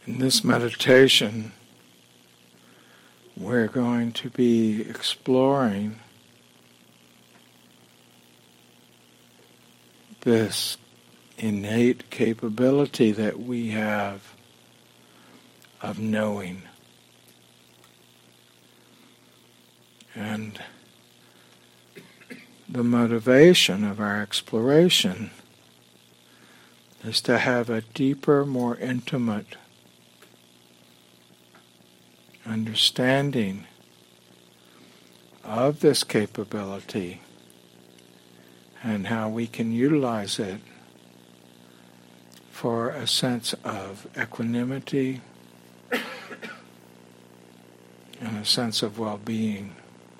In this meditation, we're going to be exploring this innate capability that we have of knowing. And the motivation of our exploration is to have a deeper, more intimate understanding of this capability and how we can utilize it for a sense of equanimity and a sense of well-being.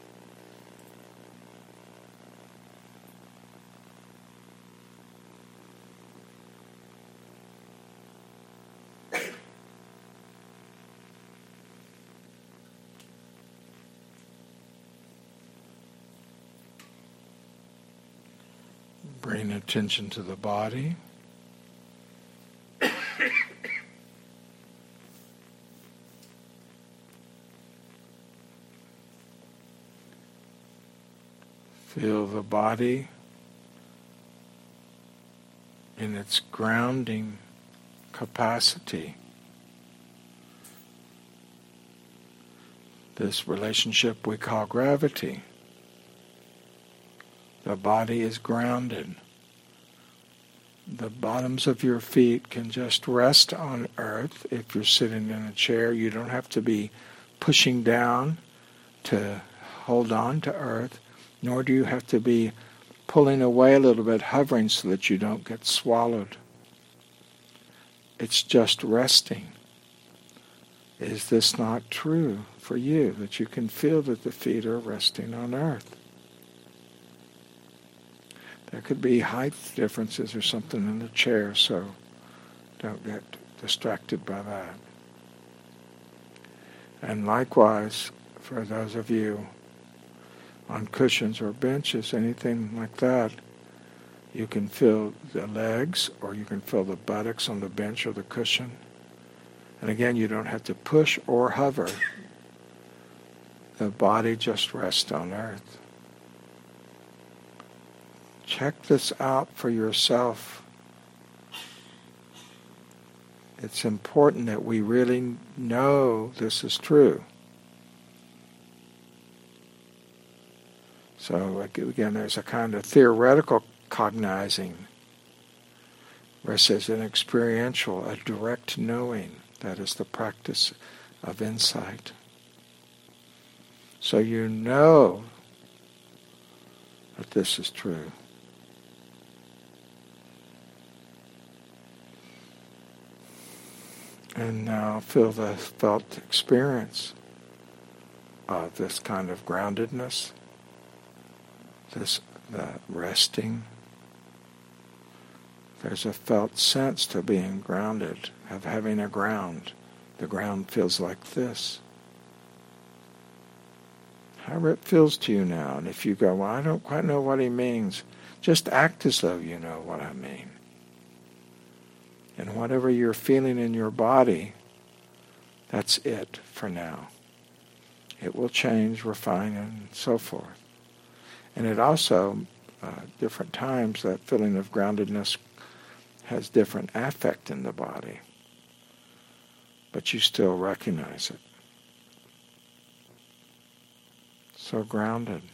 Bring attention to the body. Feel the body in its grounding capacity. This relationship we call gravity. The body is grounded. The bottoms of your feet can just rest on earth. If you're sitting in a chair, you don't have to be pushing down to hold on to earth, nor do you have to be pulling away a little bit, hovering so that you don't get swallowed. It's just resting. Is this not true for you, that you can feel that the feet are resting on earth? There could be height differences or something in the chair, so don't get distracted by that. And likewise, for those of you on cushions or benches, anything like that, you can feel the legs or you can feel the buttocks on the bench or the cushion. And again, you don't have to push or hover. The body just rests on earth. Check this out for yourself. It's important that we really know this is true. So again, there's a kind of theoretical cognizing versus an experiential, a direct knowing. That is the practice of insight. So you know that this is true. And now feel the felt experience of this kind of groundedness, the resting. There's a felt sense to being grounded, of having a ground. The ground feels like this. However it feels to you now. And if you go, well, I don't quite know what he means, just act as though you know what I mean. And whatever you're feeling in your body, that's it for now. It will change, refine, and so forth. And it also, different times, that feeling of groundedness has different affect in the body. But you still recognize it. So grounded.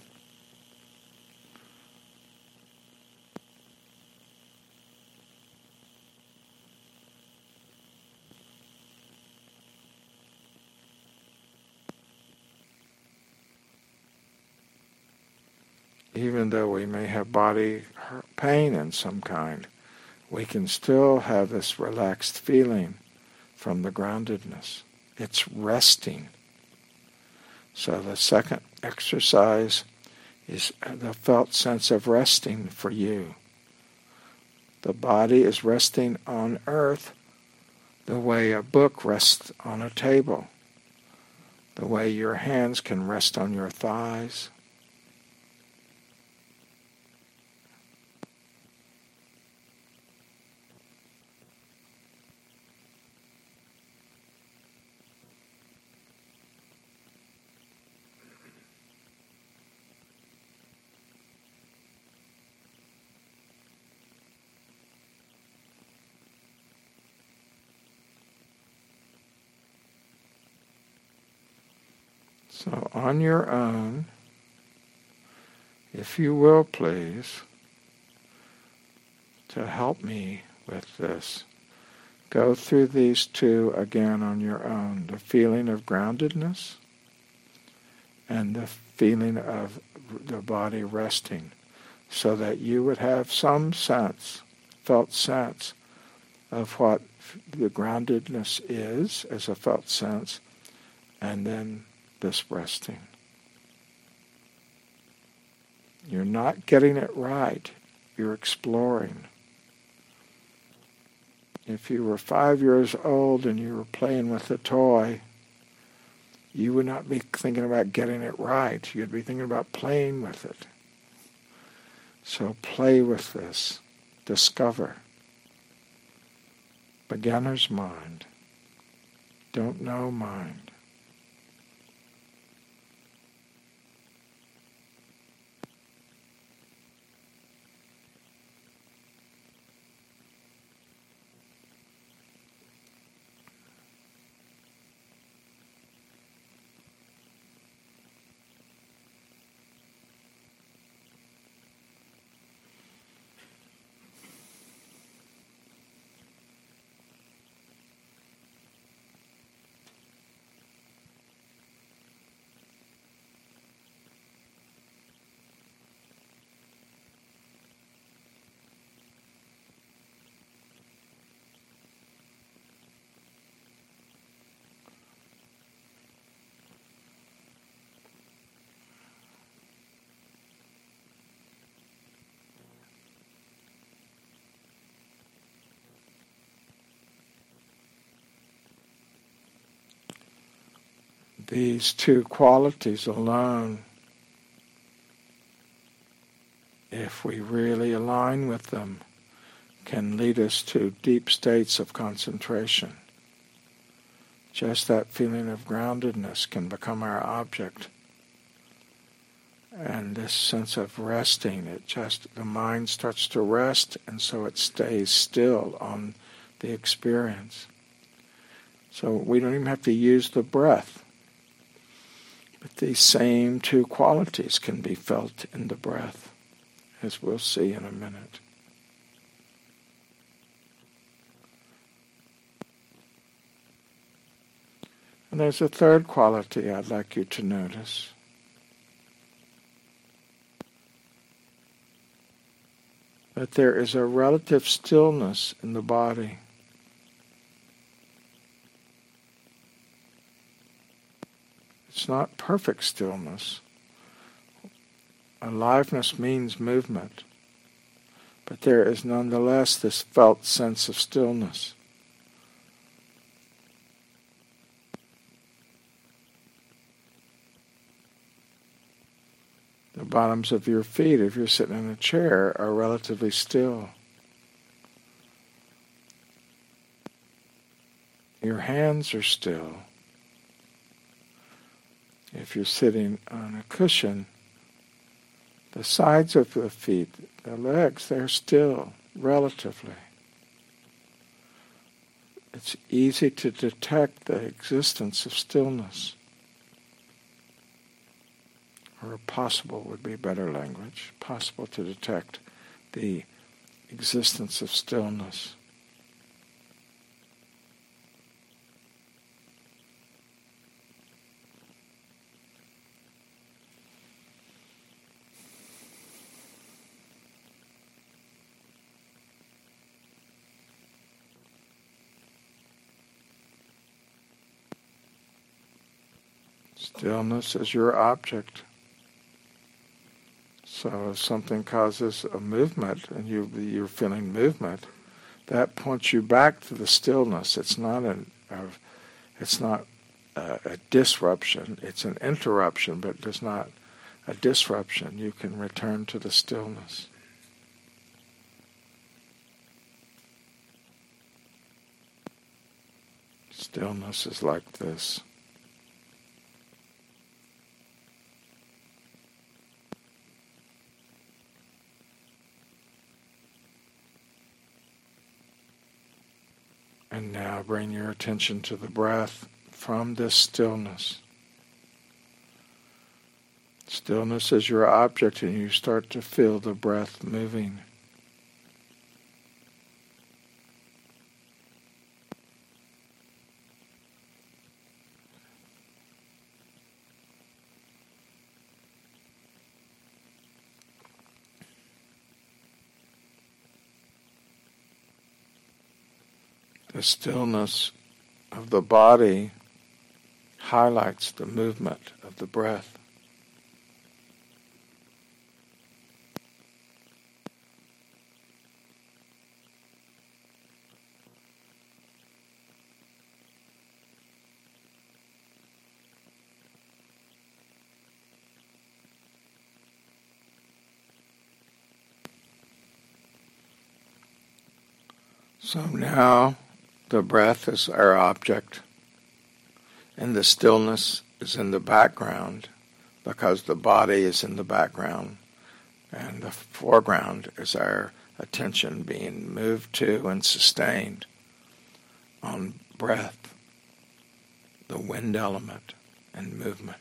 Even though we may have body pain in some kind, we can still have this relaxed feeling from the groundedness. It's resting. So the second exercise is the felt sense of resting for you. The body is resting on earth the way a book rests on a table, the way your hands can rest on your thighs. So on your own, if you will please, to help me with this, go through these two again on your own. The feeling of groundedness and the feeling of the body resting, so that you would have some sense, felt sense, of what the groundedness is as a felt sense, and then this resting. You're not getting it right. You're exploring. If you were 5 years old and you were playing with a toy, you would not be thinking about getting it right. You'd be thinking about playing with it. So play with this. Discover. Beginner's mind. Don't know mind. These two qualities alone, if we really align with them, can lead us to deep states of concentration. Just that feeling of groundedness can become our object. And this sense of resting, the mind starts to rest, and so it stays still on the experience. So we don't even have to use the breath. But these same two qualities can be felt in the breath, as we'll see in a minute. And there's a third quality I'd like you to notice. That there is a relative stillness in the body. It's not perfect stillness. Aliveness means movement, but there is nonetheless this felt sense of stillness. The bottoms of your feet, if you're sitting in a chair, are relatively still. Your hands are still. If you're sitting on a cushion, the sides of the feet, the legs, they're still, relatively. It's easy to detect the existence of stillness. Or possible would be better language. Possible to detect the existence of stillness. Stillness is your object. So if something causes a movement and you're feeling movement, that points you back to the stillness. It's not a disruption. It's an interruption, but there's not a disruption. You can return to the stillness. Stillness is like this. And now bring your attention to the breath from this stillness. Stillness is your object, and you start to feel the breath moving. The stillness of the body highlights the movement of the breath. So now the breath is our object, and the stillness is in the background because the body is in the background, and the foreground is our attention being moved to and sustained on breath, the wind element, and movement.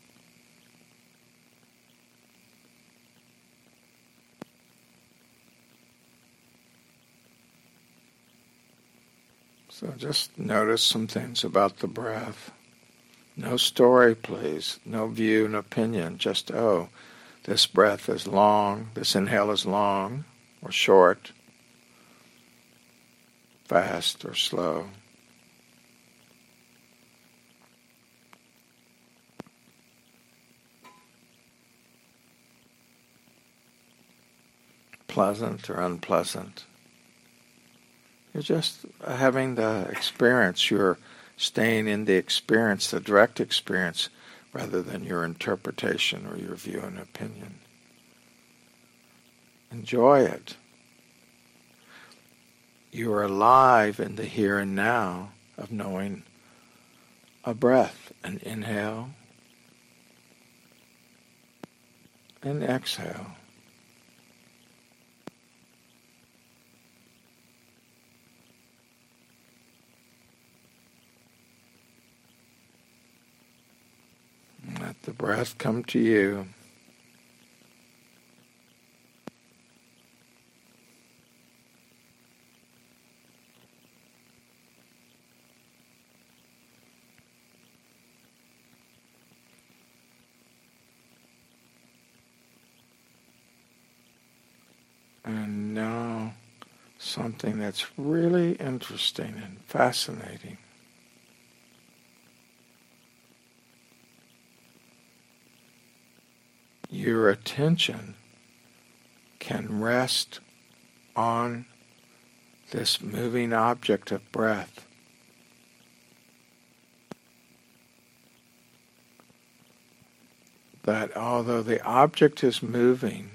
So just notice some things about the breath. No story, please. No view and opinion. Just, this breath is long, this inhale is long or short, fast or slow. Pleasant or unpleasant. You're just having the experience. You're staying in the experience, the direct experience, rather than your interpretation or your view and opinion. Enjoy it. You are alive in the here and now of knowing a breath, an inhale, and exhale. Let the breath come to you. And now something that's really interesting and fascinating. Your attention can rest on this moving object of breath. That although the object is moving,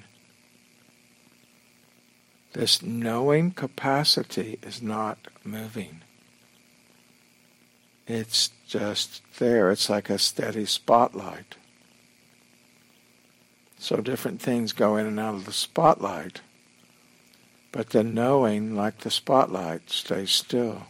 this knowing capacity is not moving. It's just there. It's like a steady spotlight. So different things go in and out of the spotlight, but the knowing, like the spotlight, stays still.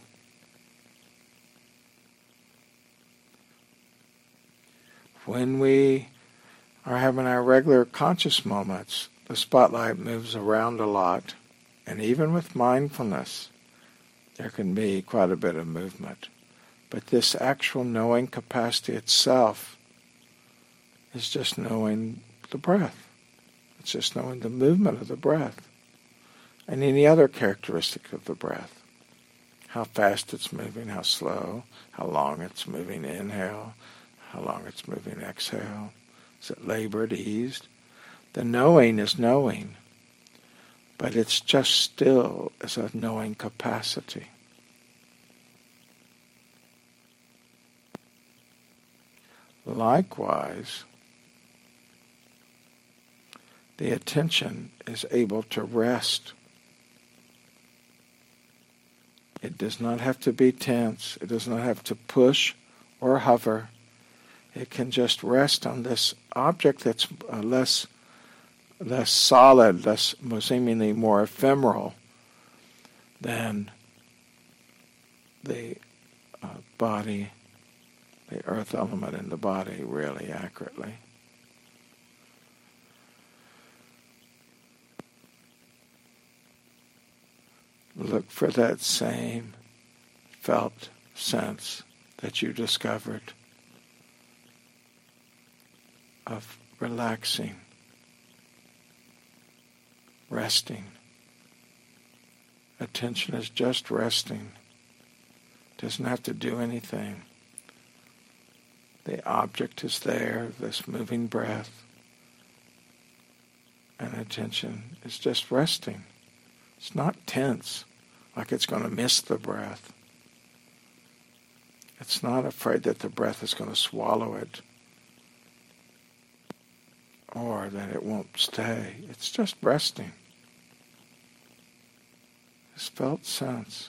When we are having our regular conscious moments, the spotlight moves around a lot, and even with mindfulness, there can be quite a bit of movement. But this actual knowing capacity itself is just knowing the breath. It's just knowing the movement of the breath and any other characteristic of the breath. How fast it's moving, how slow, how long it's moving, inhale, how long it's moving, exhale. Is it labored, eased? The knowing is knowing, but it's just still as a knowing capacity. Likewise, the attention is able to rest. It does not have to be tense. It does not have to push or hover. It can just rest on this object that's less solid, seemingly more ephemeral than the body, the earth element in the body, really accurately. Look for that same felt sense that you discovered of relaxing, resting. Attention is just resting. Doesn't have to do anything. The object is there, this moving breath, and attention is just resting. It's not tense, like it's going to miss the breath. It's not afraid that the breath is going to swallow it or that it won't stay. It's just resting. This felt sense.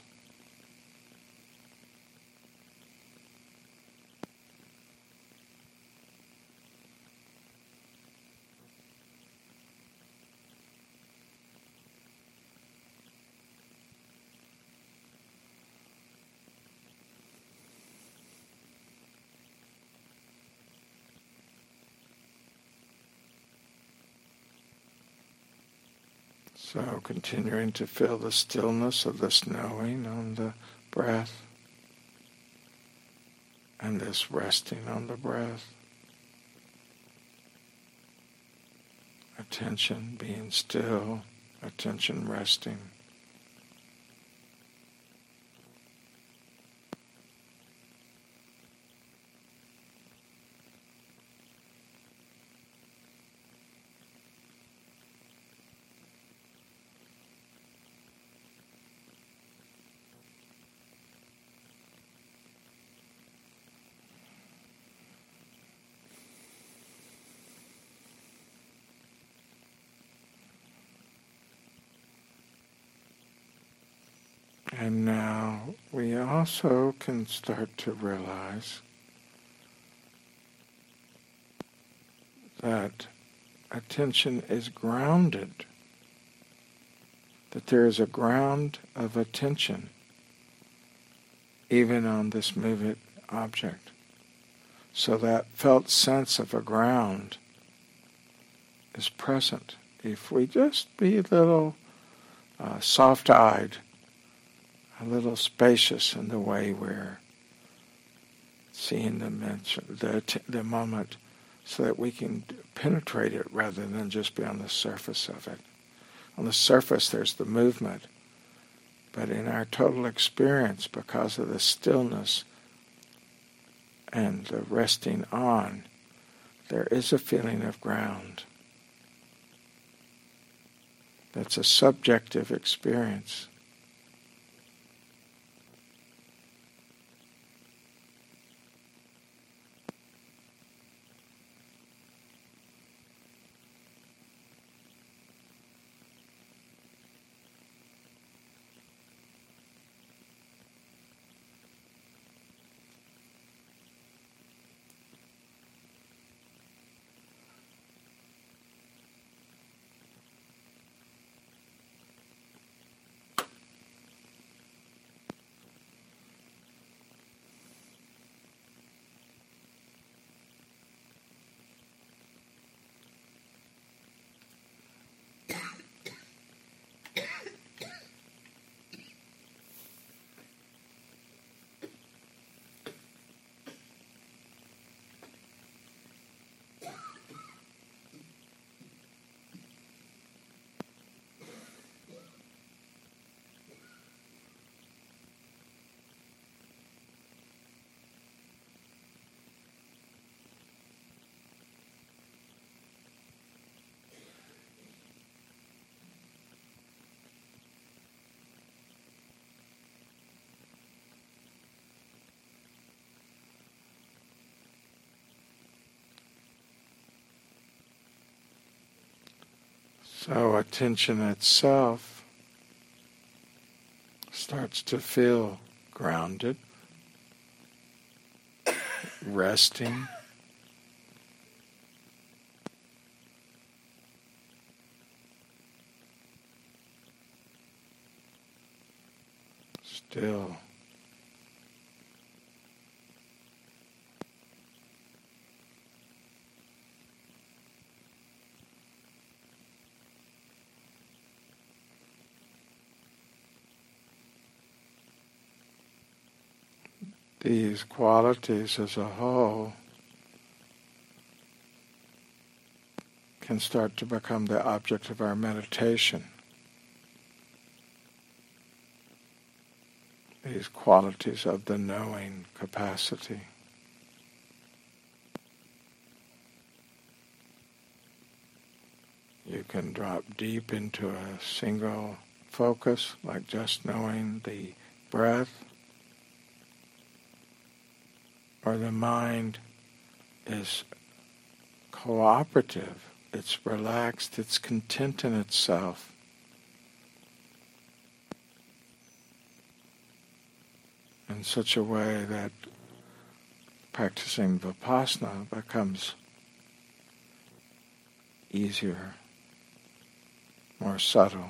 So continuing to feel the stillness of this knowing on the breath and this resting on the breath. Attention being still, attention resting. And now we also can start to realize that attention is grounded, that there is a ground of attention even on this moving object. So that felt sense of a ground is present. If we just be a little soft-eyed, a little spacious in the way we're seeing the moment, so that we can penetrate it rather than just be on the surface of it. On the surface there's the movement, but in our total experience, because of the stillness and the resting on, there is a feeling of ground. That's a subjective experience. So attention itself starts to feel grounded, resting, still. these qualities as a whole can start to become the object of our meditation. These qualities of the knowing capacity. You can drop deep into a single focus, like just knowing the breath, or the mind is cooperative, it's relaxed, it's content in itself. In such a way that practicing Vipassana becomes easier, more subtle.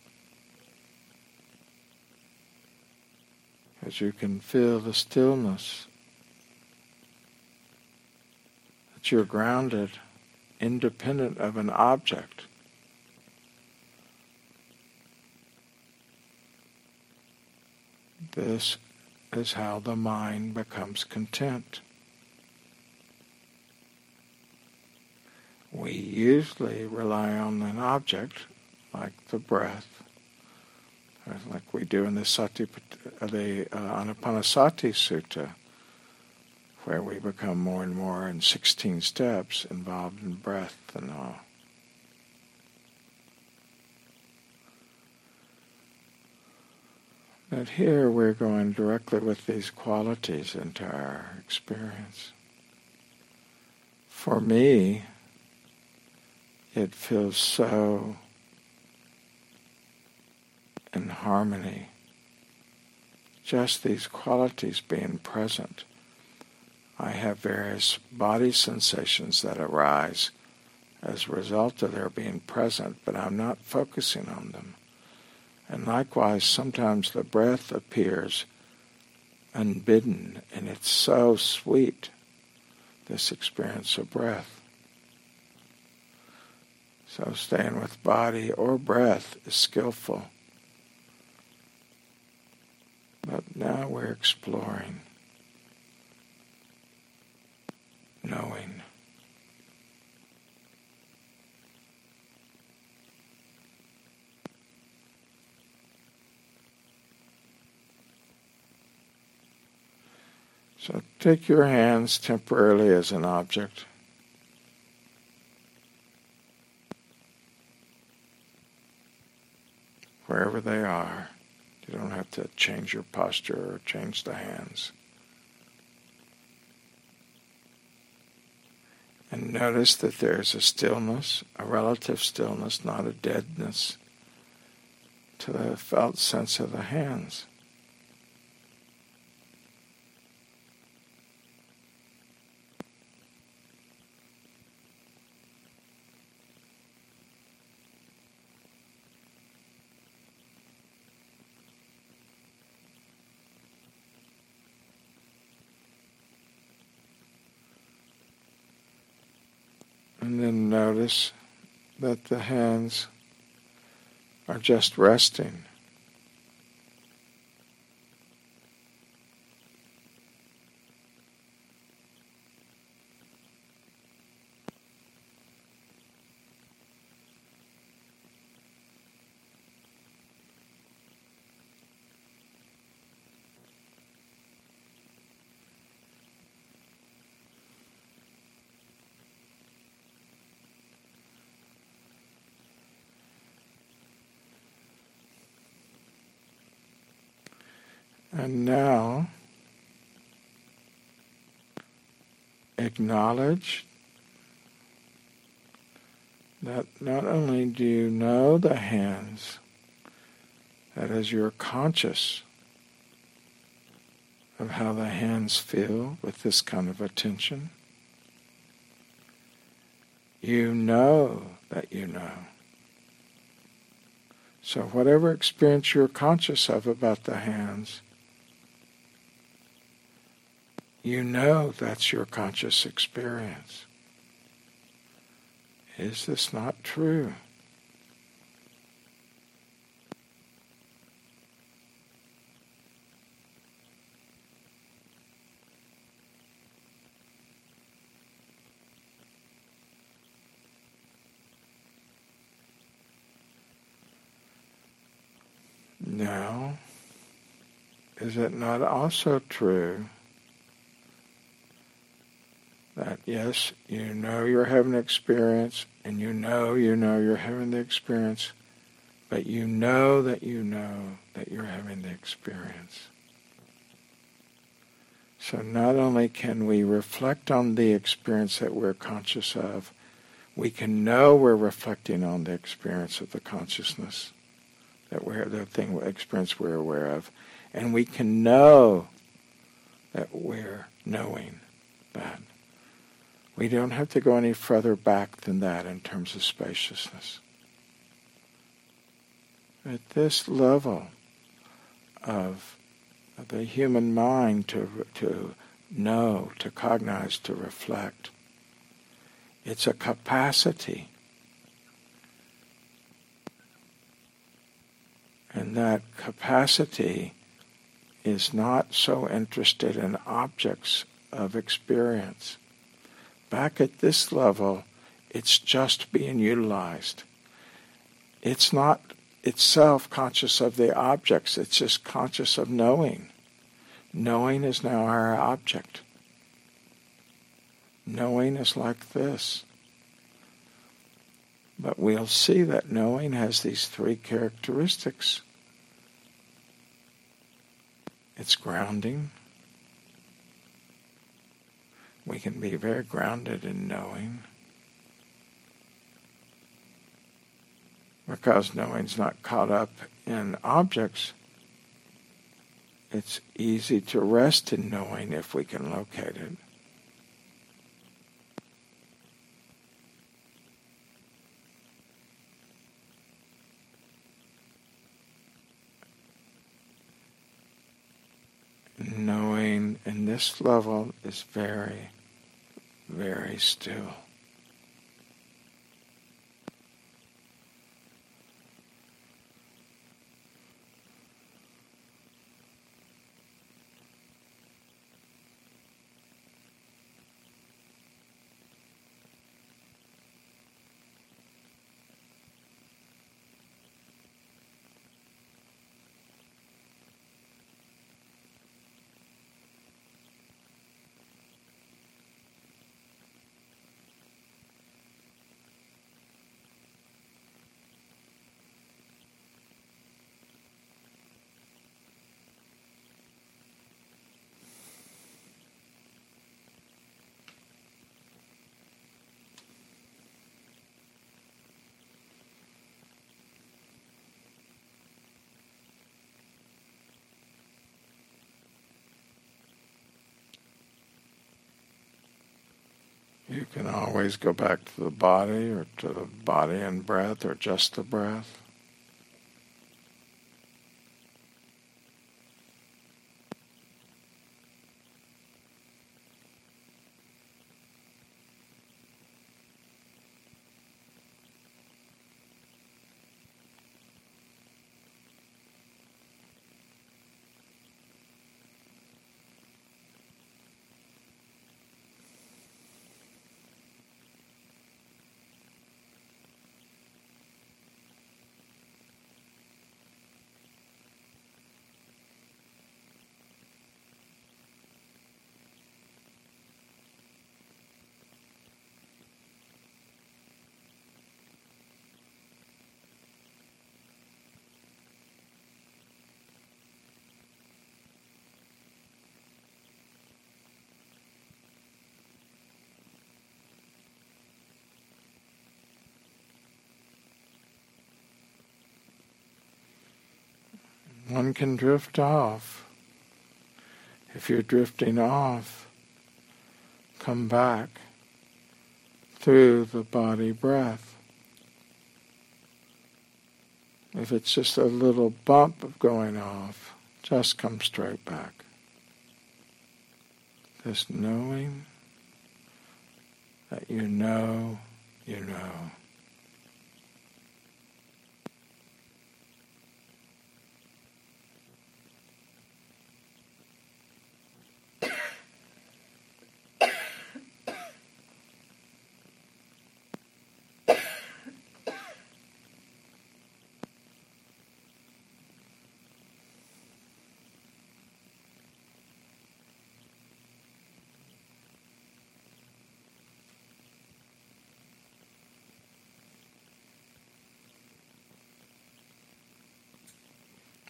As you can feel the stillness, that you're grounded, independent of an object. This is how the mind becomes content. We usually rely on an object, like the breath, like we do in the Anapanasati Sutta, where we become more and more in 16 steps involved in breath and all. But here we're going directly with these qualities into our experience. For me, it feels so in harmony. Just these qualities being present. I have various body sensations that arise as a result of their being present, but I'm not focusing on them. And likewise, sometimes the breath appears unbidden, and it's so sweet, this experience of breath. So staying with body or breath is skillful. But now we're exploring, knowing. So take your hands temporarily as an object. Wherever they are. You don't have to change your posture or change the hands. And notice that there's a stillness, a relative stillness, not a deadness, to the felt sense of the hands. And then notice that the hands are just resting. And now, acknowledge that not only do you know the hands, that as you're conscious of how the hands feel with this kind of attention, you know that you know. So whatever experience you're conscious of about the hands, you know that's your conscious experience. Is this not true? Now, is it not also true that yes, you know you're having an experience, and you know you're having the experience, but you know that you're having the experience. So not only can we reflect on the experience that we're conscious of, we can know we're reflecting on the experience of the consciousness, the experience we're aware of, and we can know that we're knowing that. We don't have to go any further back than that in terms of spaciousness. At this level of the human mind to know, to cognize, to reflect, it's a capacity. And that capacity is not so interested in objects of experience. Back at this level, it's just being utilized. It's not itself conscious of the objects, it's just conscious of knowing. Knowing is now our object. Knowing is like this. But we'll see that knowing has these three characteristics. It's grounding. We can be very grounded in knowing, because knowing's not caught up in objects. It's easy to rest in knowing if we can locate it. Knowing in this level is very, very still. You can always go back to the body, or to the body and breath, or just the breath. One can drift off. If you're drifting off, come back through the body breath. If it's just a little bump of going off, just come straight back. This knowing that you know, you know.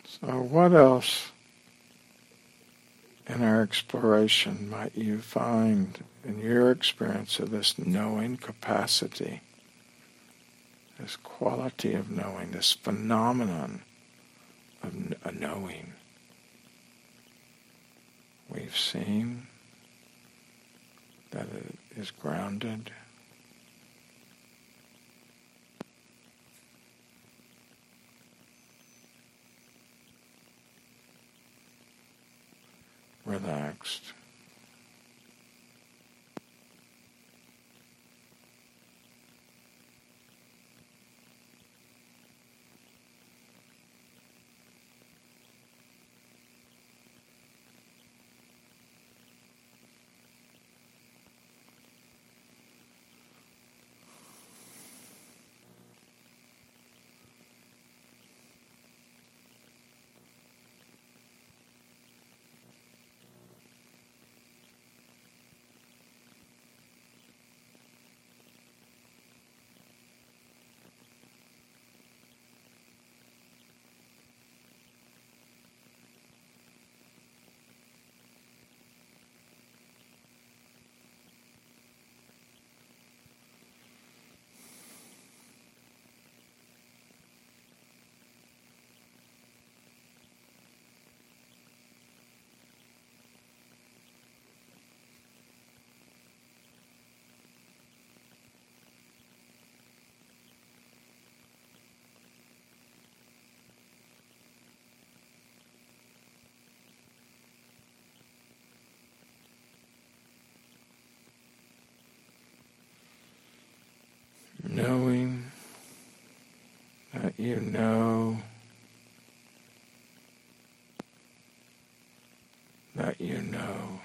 So what else in our exploration might you find in your experience of this knowing capacity, this quality of knowing, this phenomenon of a knowing? We've seen that it is grounded, relaxed. Knowing that you know that you know.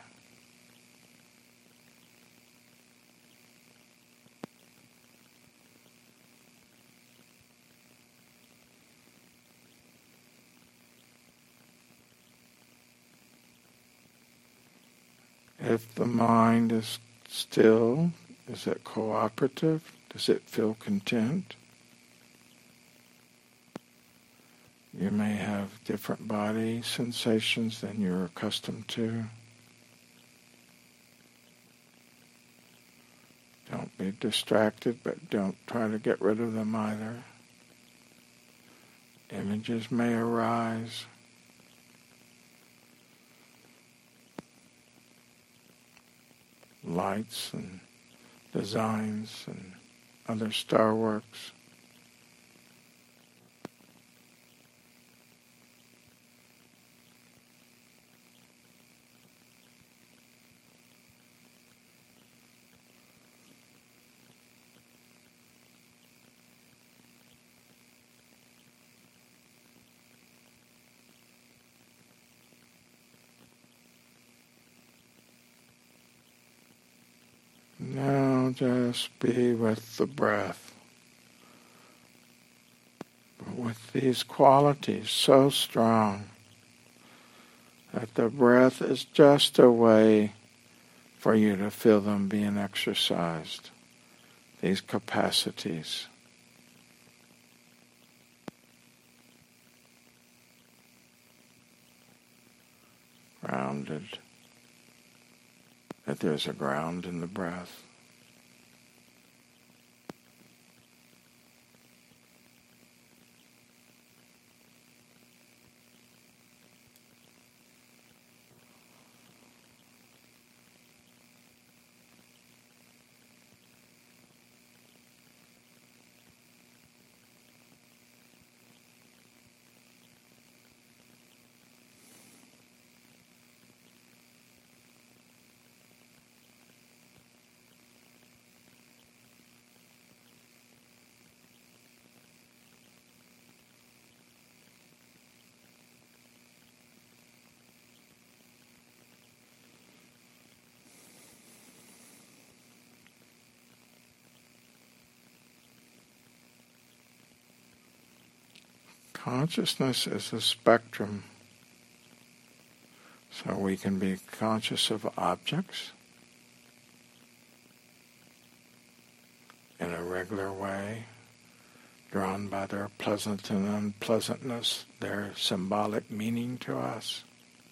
If the mind is still, is it cooperative? Does it feel content? You may have different body sensations than you're accustomed to. Don't be distracted, but don't try to get rid of them either. Images may arise. Lights and designs and other star works. Now just be with the breath. But with these qualities so strong that the breath is just a way for you to feel them being exercised, these capacities. Grounded. That there's a ground in the breath. Consciousness is a spectrum, so we can be conscious of objects in a regular way, drawn by their pleasant and unpleasantness, their symbolic meaning to us.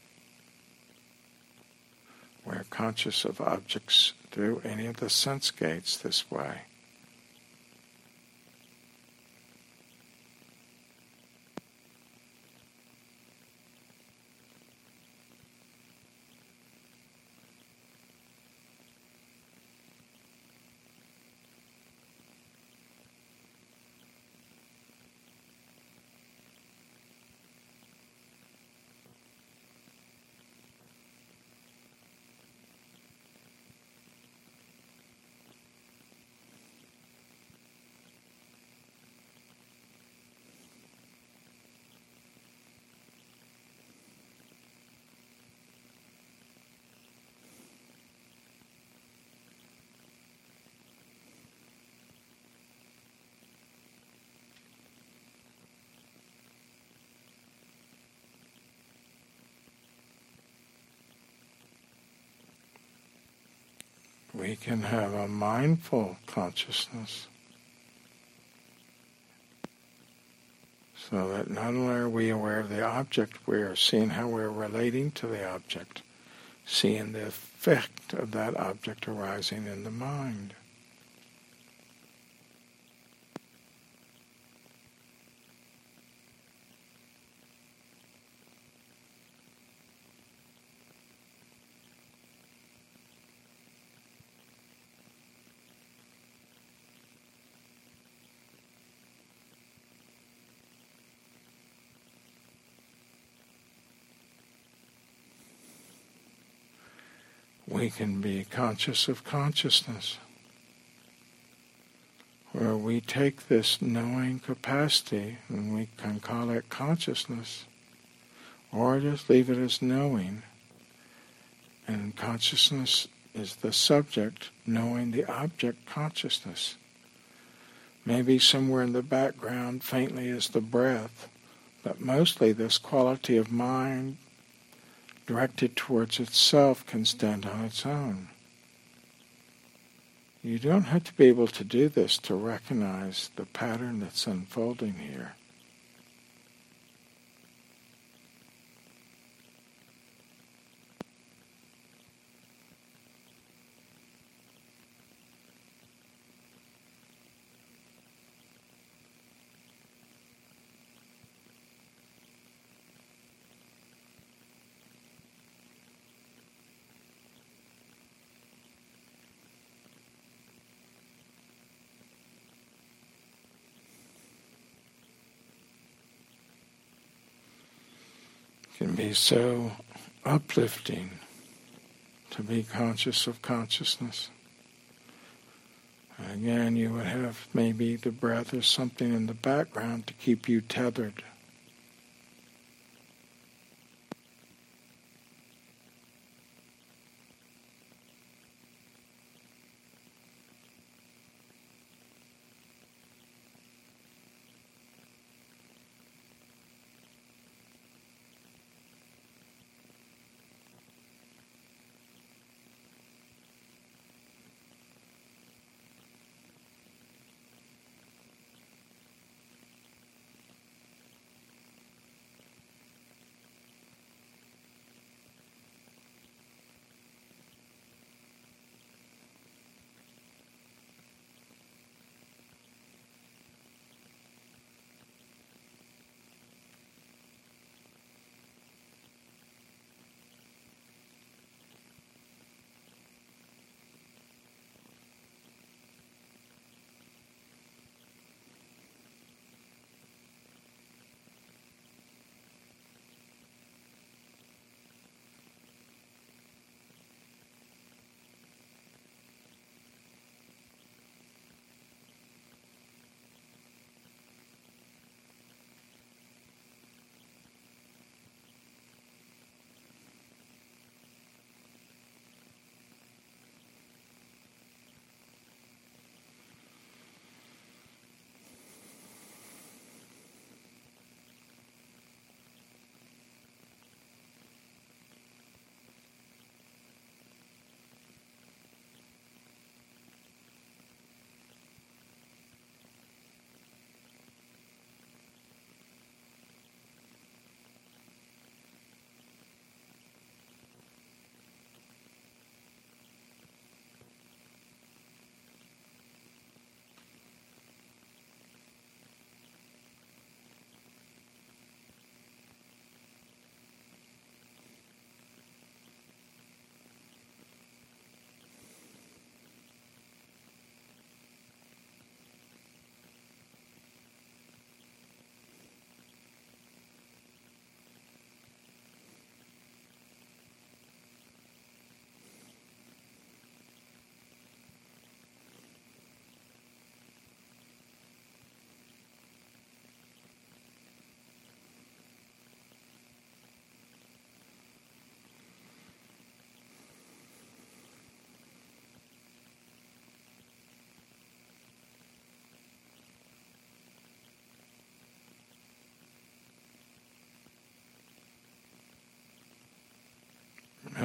We're conscious of objects through any of the sense gates this way. We can have a mindful consciousness so that not only are we aware of the object, we are seeing how we're relating to the object, seeing the effect of that object arising in the mind. We can be conscious of consciousness, where we take this knowing capacity, and we can call it consciousness, or just leave it as knowing, and consciousness is the subject, knowing the object consciousness. Maybe somewhere in the background faintly is the breath, but mostly this quality of mind directed towards itself can stand on its own. You don't have to be able to do this to recognize the pattern that's unfolding here. Can be so uplifting to be conscious of consciousness. Again, you would have maybe the breath or something in the background to keep you tethered.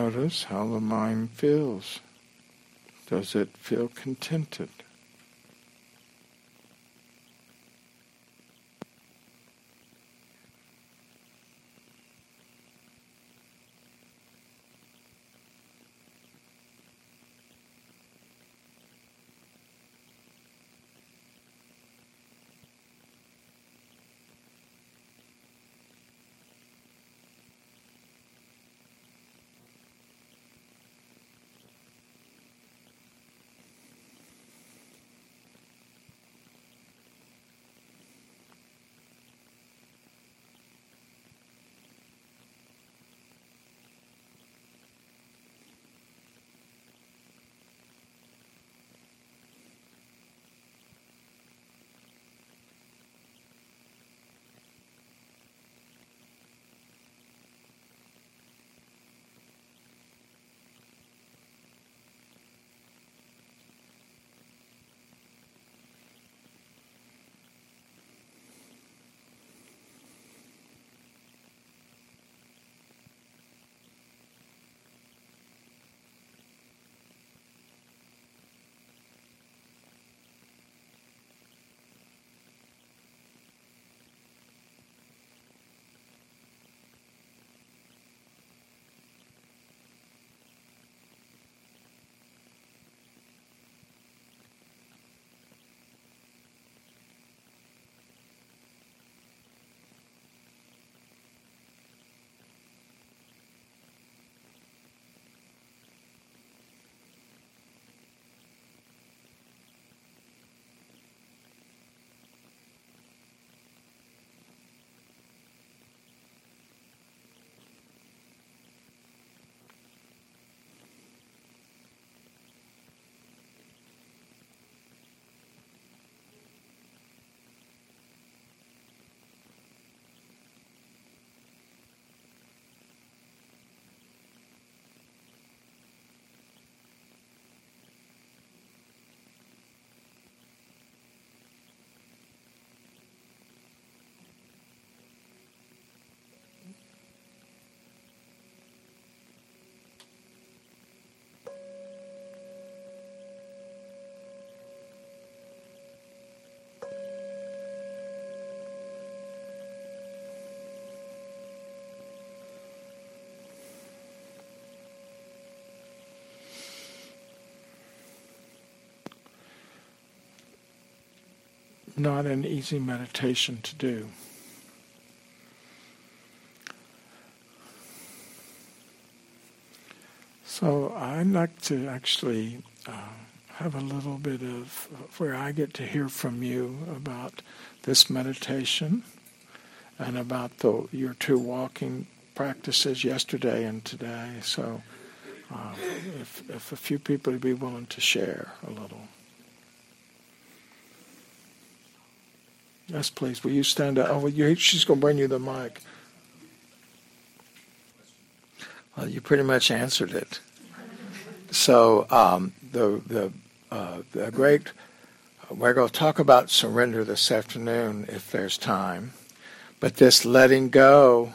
notice how the mind feels. Does it feel contented? Not an easy meditation to do. So I'd like to actually have a little bit of where I get to hear from you about this meditation and about your two walking practices yesterday and today. So if a few people would be willing to share a little. Yes, please. Will you stand up? Oh, she's going to bring you the mic. Well, you pretty much answered it. So the great, we're going to talk about surrender this afternoon if there's time. But this letting go,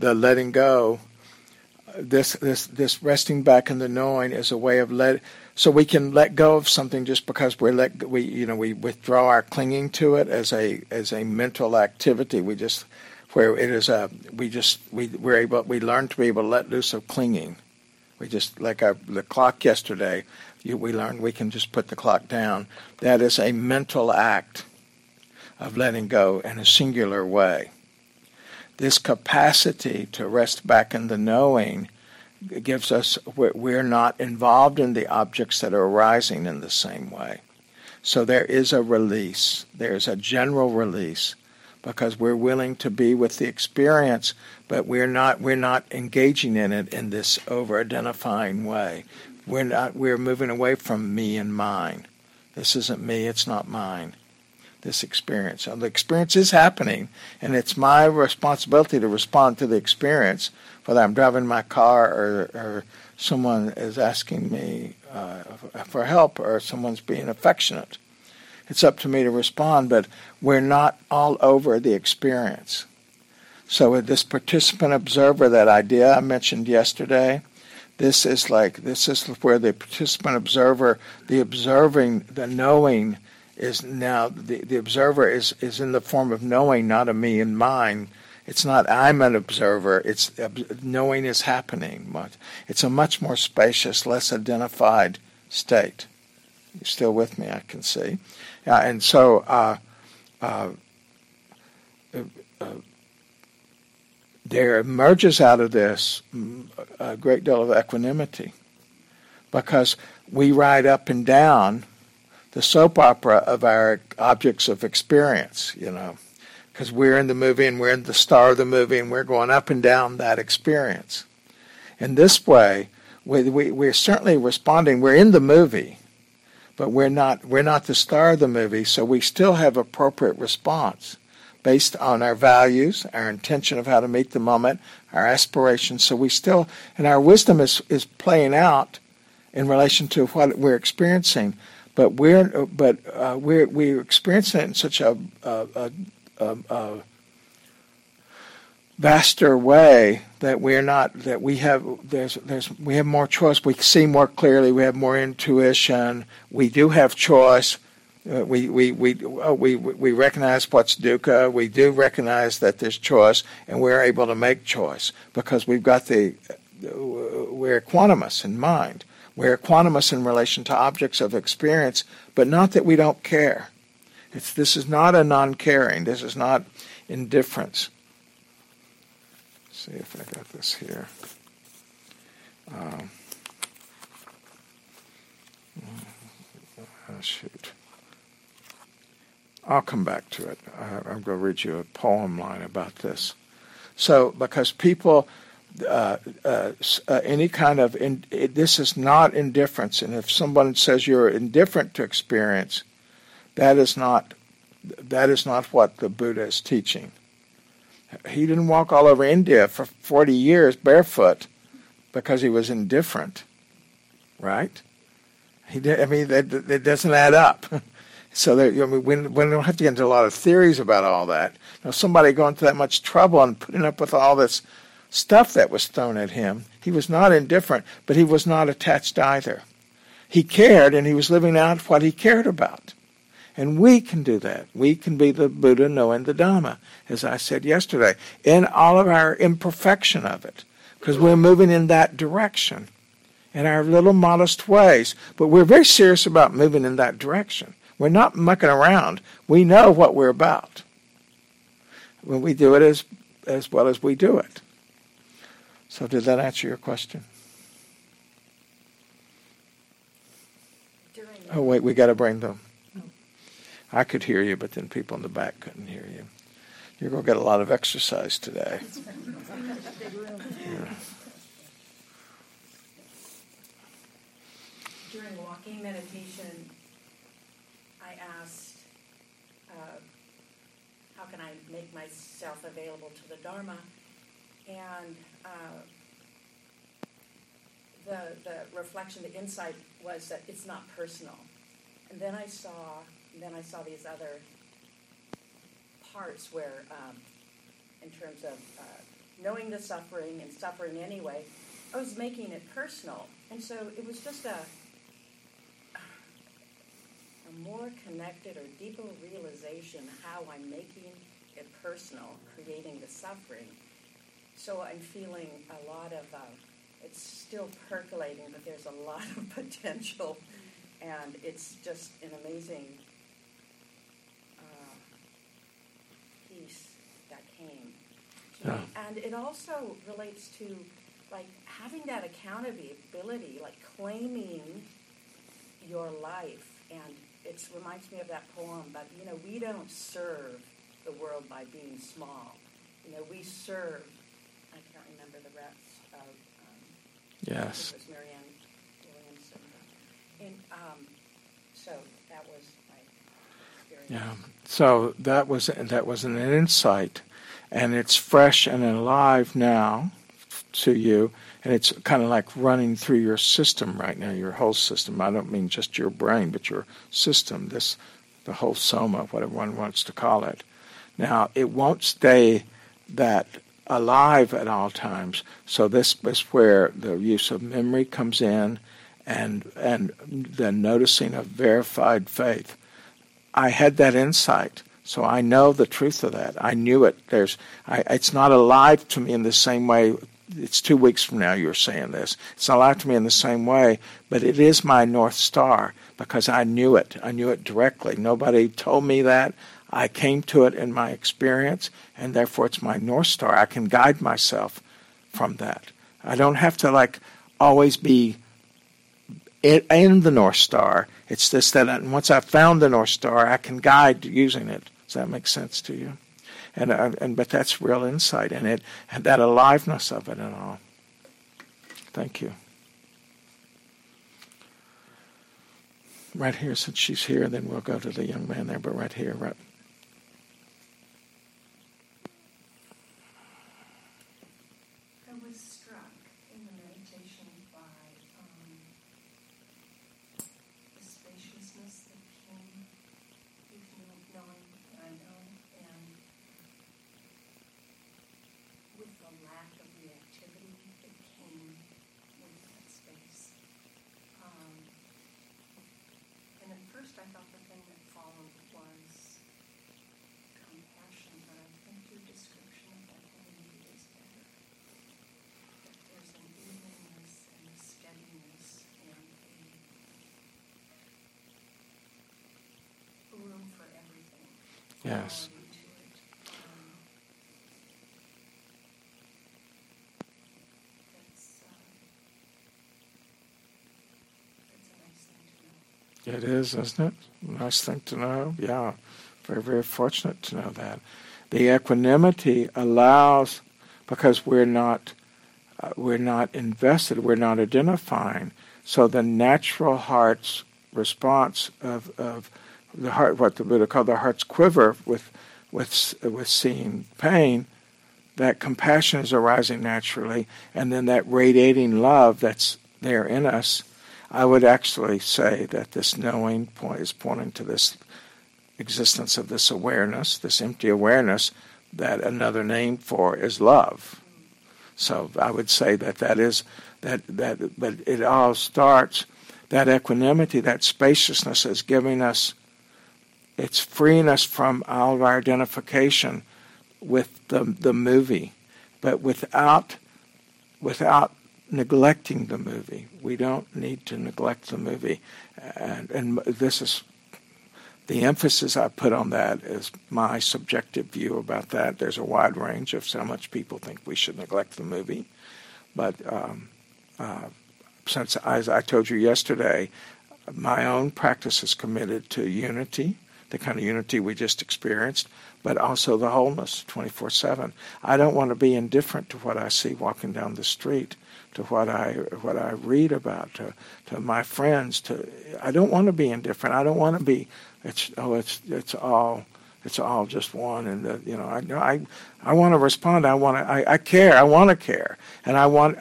this resting back in the knowing is a way of so we can let go of something just because we withdraw our clinging to it as a mental activity. We learn to be able to let loose of clinging. We just like the clock yesterday. We learned we can just put the clock down. That is a mental act of letting go in a singular way. This capacity to rest back in the knowing gives us, we're not involved in the objects that are arising in the same way. So there is a release. There's a general release because we're willing to be with the experience, but we're not engaging in it in this over-identifying way. We're moving away from me and mine. This isn't me, it's not mine. This experience. So the experience is happening, and it's my responsibility to respond to the experience, whether I'm driving my car or someone is asking me for help or someone's being affectionate. It's up to me to respond, but we're not all over the experience. So with this participant observer, that idea I mentioned yesterday, This is where the participant observer, the observing, the knowing is now, the observer is in the form of knowing, not a me and mine. It's not I'm an observer, it's knowing is happening. It's a much more spacious, less identified state. You're still with me, I can see. And so there emerges out of this a great deal of equanimity, because we ride up and down the soap opera of our objects of experience, because we're in the movie and we're the star of the movie and we're going up and down that experience. In this way, we're certainly responding. We're in the movie, but we're not the star of the movie, so we still have appropriate response based on our values, our intention of how to meet the moment, our aspirations. So we still, and our wisdom is playing out in relation to what we're experiencing, but we're experiencing it in such a vaster way that we have more choice. We see more clearly. We have more intuition. We do have choice. We recognize what's dukkha. We do recognize that there's choice, and we're able to make choice because we've got we're equanimous in mind. We're equanimous in relation to objects of experience, but not that we don't care. This is not a non-caring. This is not indifference. Let's see if I got this here. Shoot. I'll come back to it. I'm going to read you a poem line about this. So, because people, any kind of, this is not indifference. And if someone says you're indifferent to experience, that is not what the Buddha is teaching. He didn't walk all over India for 40 years barefoot because he was indifferent, right? He did. I mean, that doesn't add up. So we don't have to get into a lot of theories about all that. Now, somebody going to that much trouble and putting up with all this stuff that was thrown at him, he was not indifferent, but he was not attached either. He cared, and he was living out what he cared about. And we can do that. We can be the Buddha knowing the Dhamma, as I said yesterday, in all of our imperfection of it, because we're moving in that direction in our little modest ways. But we're very serious about moving in that direction. We're not mucking around. We know what we're about when we do it as well as we do it. So did that answer your question? Oh, wait, we got to bring them. I could hear you, but then people in the back couldn't hear you. You're going to get a lot of exercise today. Yeah. During walking meditation, I asked, how can I make myself available to the Dharma? And the reflection, the insight was that it's not personal. And then I saw these other parts where, in terms of knowing the suffering and suffering anyway, I was making it personal. And so it was just a more connected or deeper realization how I'm making it personal, creating the suffering. So I'm feeling a lot of, it's still percolating, but there's a lot of potential, and it's just an amazing peace that came to me. And it also relates to, like, having that accountability, like claiming your life. And it reminds me of that poem, but, we don't serve the world by being small. We serve, I can't remember the rest of, yes. It was Marianne Williamson. And so that was my experience. Yeah. So that was an insight, and it's fresh and alive now to you, and it's kind of like running through your system right now, your whole system. I don't mean just your brain, but your system, the whole soma, whatever one wants to call it. Now, it won't stay that alive at all times. So this is where the use of memory comes in, and the noticing of verified faith. I had that insight, so I know the truth of that. I knew it. It's not alive to me in the same way. It's 2 weeks from now you're saying this. It's not alive to me in the same way, but it is my North Star because I knew it. I knew it directly. Nobody told me that. I came to it in my experience, and therefore it's my North Star. I can guide myself from that. I don't have to always be in the North Star. It's just that once I've found the North Star, I can guide using it. Does that make sense to you? But that's real insight in it, and that aliveness of it and all. Thank you. Right here, since she's here, then we'll go to the young man there, but right here, right. I was struck in the meditation by the spaciousness that came with knowing that I know, and with the lack of reactivity that came with that space. And at first I thought the thing that followed was compassion, but I think your description of that energy is better. That there's an evenness and a steadiness and a room for everything. Yes. To it. That's a nice thing to know. It is, isn't it? Nice thing to know. Yeah, very, very fortunate to know that. The equanimity allows, because we're not invested, we're not identifying. So the natural heart's response of the heart, what the Buddha called the heart's quiver with seeing pain, that compassion is arising naturally, and then that radiating love that's there in us. I would actually say that this knowing point is pointing to this existence of this awareness, this empty awareness, that another name for is love. So I would say that is that, but it all starts, that equanimity, that spaciousness is giving us, it's freeing us from all of our identification with the movie, but without neglecting the movie. We don't need to neglect the movie. And this is, the emphasis I put on that is my subjective view about that. There's a wide range of how much people think we should neglect the movie. But since, as I told you yesterday, my own practice is committed to unity, the kind of unity we just experienced, but also the wholeness 24/7. I don't want to be indifferent to what I see walking down the street, to what I read about, to my friends. I don't want to be indifferent. I don't want to be. It's all just one. And I want to respond. I care. I want to care, and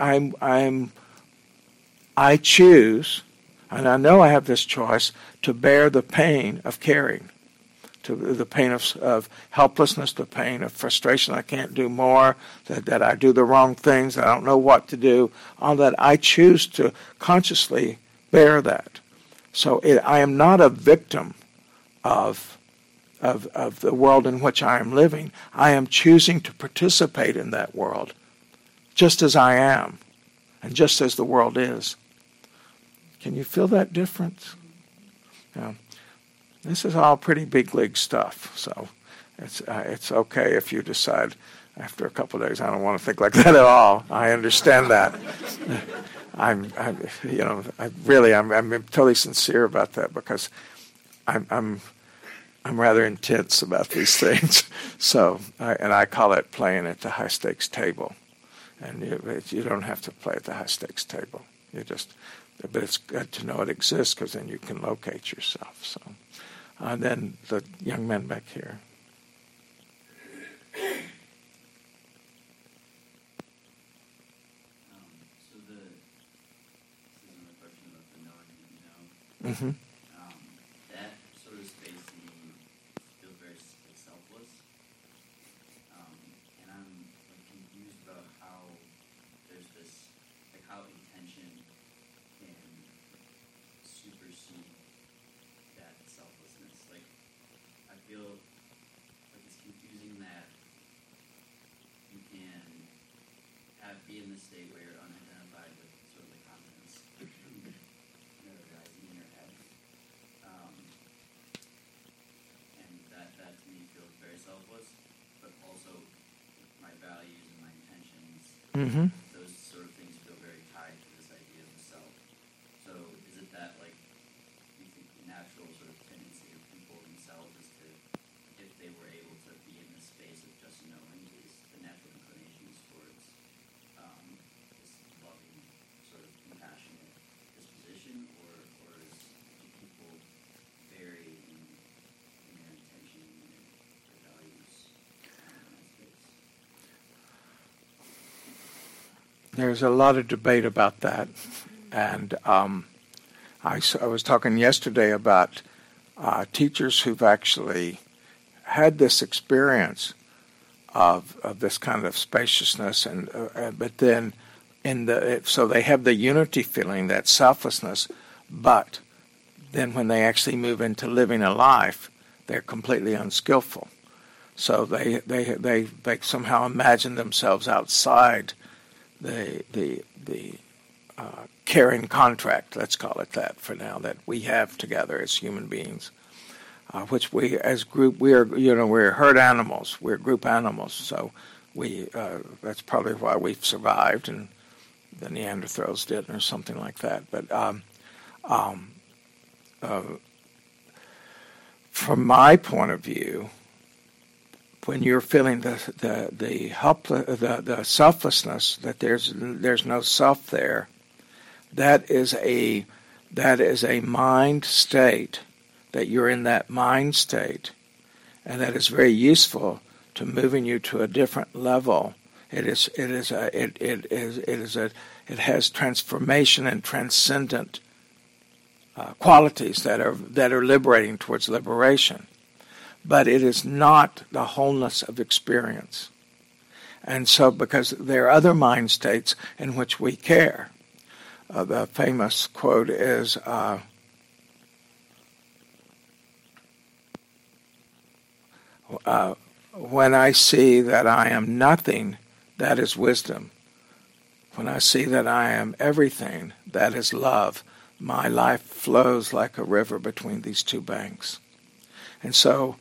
I choose, and I know I have this choice to bear the pain of caring. To the pain of helplessness, the pain of frustration, I can't do more, that I do the wrong things, I don't know what to do, all that. I choose to consciously bear that. So I am not a victim of the world in which I am living. I am choosing to participate in that world, just as I am, and just as the world is. Can you feel that difference? Yeah. This is all pretty big league stuff, so it's okay if you decide after a couple of days I don't want to think like that at all. I understand that. I'm totally sincere about that because I'm rather intense about these things. So I call it playing at the high stakes table, and you don't have to play at the high stakes table. But it's good to know it exists because then you can locate yourself. So. Then the young man back here. So this is another question about the knowing that you know. Mm-hmm. That sort of space to me feels very selfless. And I'm Mm-hmm. Those sort of things feel very tied to this idea of the self. So is it that, like, you think the natural sort of tendency of people themselves is to, if they were able to be in this space of just knowing, is the natural inclinations towards this loving, sort of compassionate disposition, or do people vary in their intention and their values in that space? There's a lot of debate about that, and I was talking yesterday about teachers who've actually had this experience of this kind of spaciousness, and but then so they have the unity feeling, that selflessness, but then when they actually move into living a life, they're completely unskillful. So they somehow imagine themselves outside the caring contract, let's call it that for now, that we have together as human beings, which we as group, we're herd animals, we're group animals, so that's probably why we've survived, and the Neanderthals didn't, or something like that. But from my point of view, when you're feeling the selflessness, that there's no self there, that is a mind state, that you're in that mind state, and that is very useful to moving you to a different level. It has transformation and transcendent qualities that are liberating towards liberation. But it is not the wholeness of experience. And so, because there are other mind states in which we care. The famous quote is, when I see that I am nothing, that is wisdom. When I see that I am everything, that is love. My life flows like a river between these two banks. And so,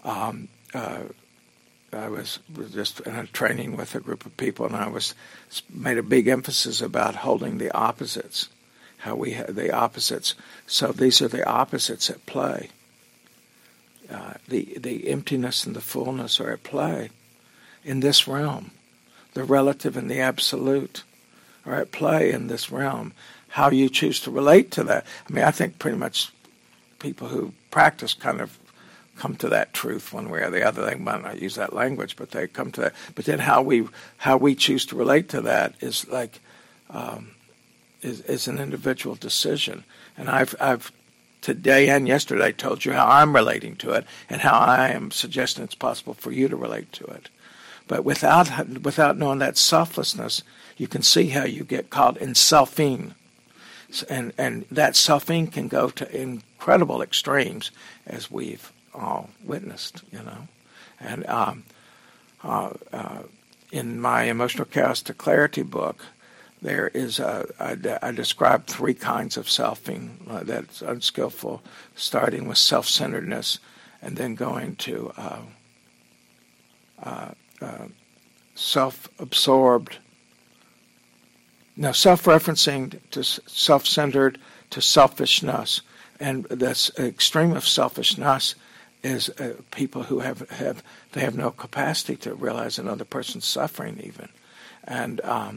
I was just in a training with a group of people, and I made a big emphasis about holding the opposites, how we have the opposites. So these are the opposites at play. The emptiness and the fullness are at play in this realm. The relative and the absolute are at play in this realm. How you choose to relate to that. I mean, I think pretty much people who practice kind of come to that truth one way or the other. They might not use that language, but they come to that. But then how we choose to relate to that is like is an individual decision. And I've today and yesterday told you how I'm relating to it and how I am suggesting it's possible for you to relate to it. But without knowing that selflessness, you can see how you get caught in selfing. And that selfing can go to incredible extremes, as we've all witnessed, And in my Emotional Chaos to Clarity book, there is I describe 3 kinds of selfing that's unskillful, starting with self-centeredness, and then going to self-absorbed. Now, self-referencing to self-centered to selfishness, and this extreme of selfishness is people who have no capacity to realize another person's suffering even, and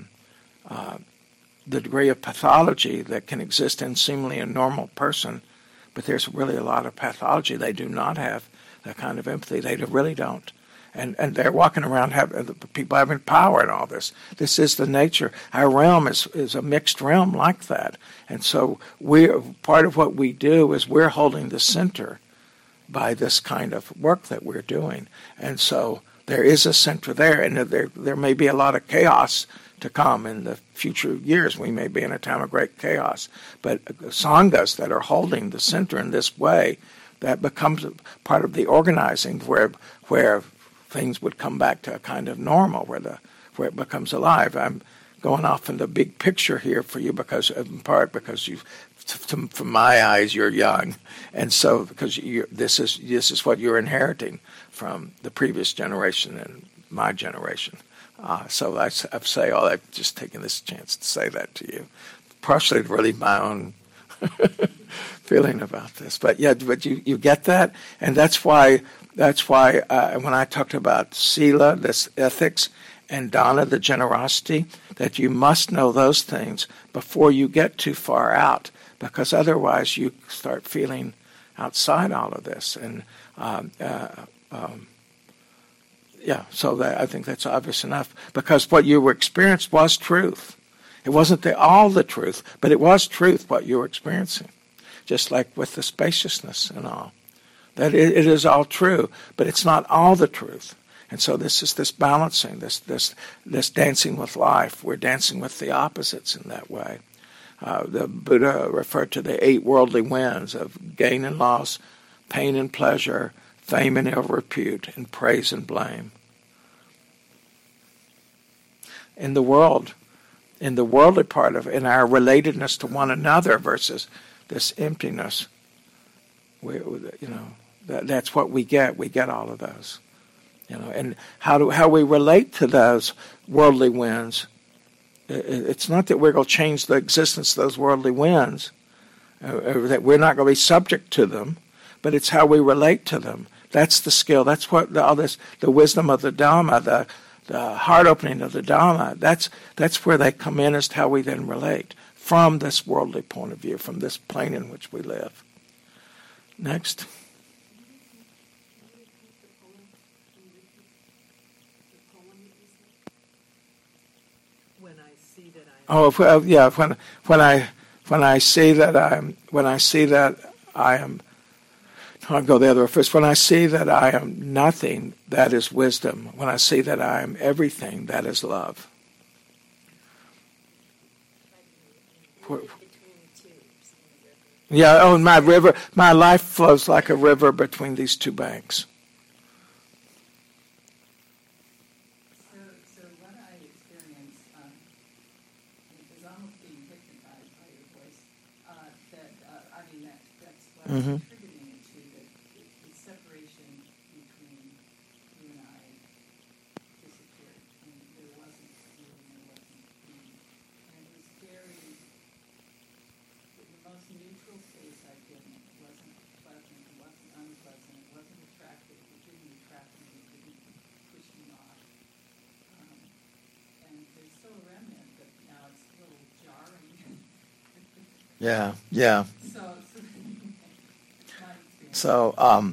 the degree of pathology that can exist in seemingly a normal person, but there's really a lot of pathology. They do not have that kind of empathy. They really don't. And they're walking around people having power and all this. This is the nature. Our realm is a mixed realm like that. And so part of what we do is we're holding the center by this kind of work that we're doing. And so there is a center there, and there may be a lot of chaos to come in the future years. We may be in a time of great chaos. But sanghas that are holding the center in this way, that becomes part of the organizing where things would come back to a kind of normal, where it becomes alive. I'm going off in the big picture here for you in part because from my eyes, you're young, and so because this is what you're inheriting from the previous generation and my generation. So I say, I've just taken this chance to say that to you. Partially to relieve my own feeling about this. But you get that? And that's why when I talked about Sila, this ethics, and Dana, the generosity, that you must know those things before you get too far out, because otherwise you start feeling outside all of this. And so I think that's obvious enough, because what you experienced was truth. It wasn't all the truth, but it was truth what you were experiencing, just like with the spaciousness and all. That it is all true, but it's not all the truth. And so this is this balancing, this dancing with life. We're dancing with the opposites in that way. The Buddha referred to the 8 worldly winds of gain and loss, pain and pleasure, fame and ill repute, and praise and blame. In the world, in the worldly part of it, in our relatedness to one another versus this emptiness, that's what we get. We get all of those. And how we relate to those worldly winds. It's not that we're going to change the existence of those worldly winds, that we're not going to be subject to them, but it's how we relate to them. That's the skill. That's what the wisdom of the Dhamma, the heart opening of the Dhamma. That's where they come in, as to how we then relate from this worldly point of view, from this plane in which we live. Next. When I see that I am, I'll go the other way first. When I see that I am nothing, that is wisdom. When I see that I am everything, that is love. Yeah. My life flows like a river between these 2 banks. Mm-hmm. Contributing it to the separation between you and I disappeared, and there wasn't you and there wasn't me. And it was the most neutral space I've been in. It wasn't pleasant, it wasn't unpleasant, it wasn't attractive, it didn't attract me, it didn't push me off. And there's still a remnant, but now it's a little jarring. Yeah. So,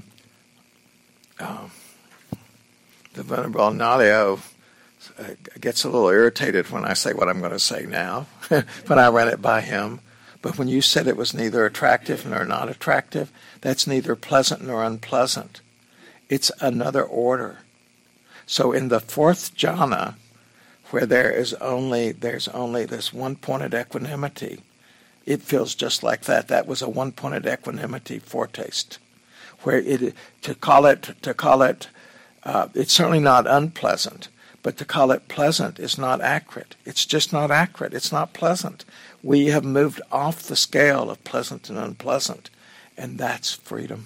the Venerable Nalio gets a little irritated when I say what I'm going to say now, when I run it by him. But when you said it was neither attractive nor not attractive, that's neither pleasant nor unpleasant. It's another order. So in the 4th jhana, where there's only this one-pointed equanimity, it feels just like that. That was a one-pointed equanimity foretaste. Where to call it, it's certainly not unpleasant, but to call it pleasant is not accurate. It's just not accurate. It's not pleasant. We have moved off the scale of pleasant and unpleasant, and that's freedom.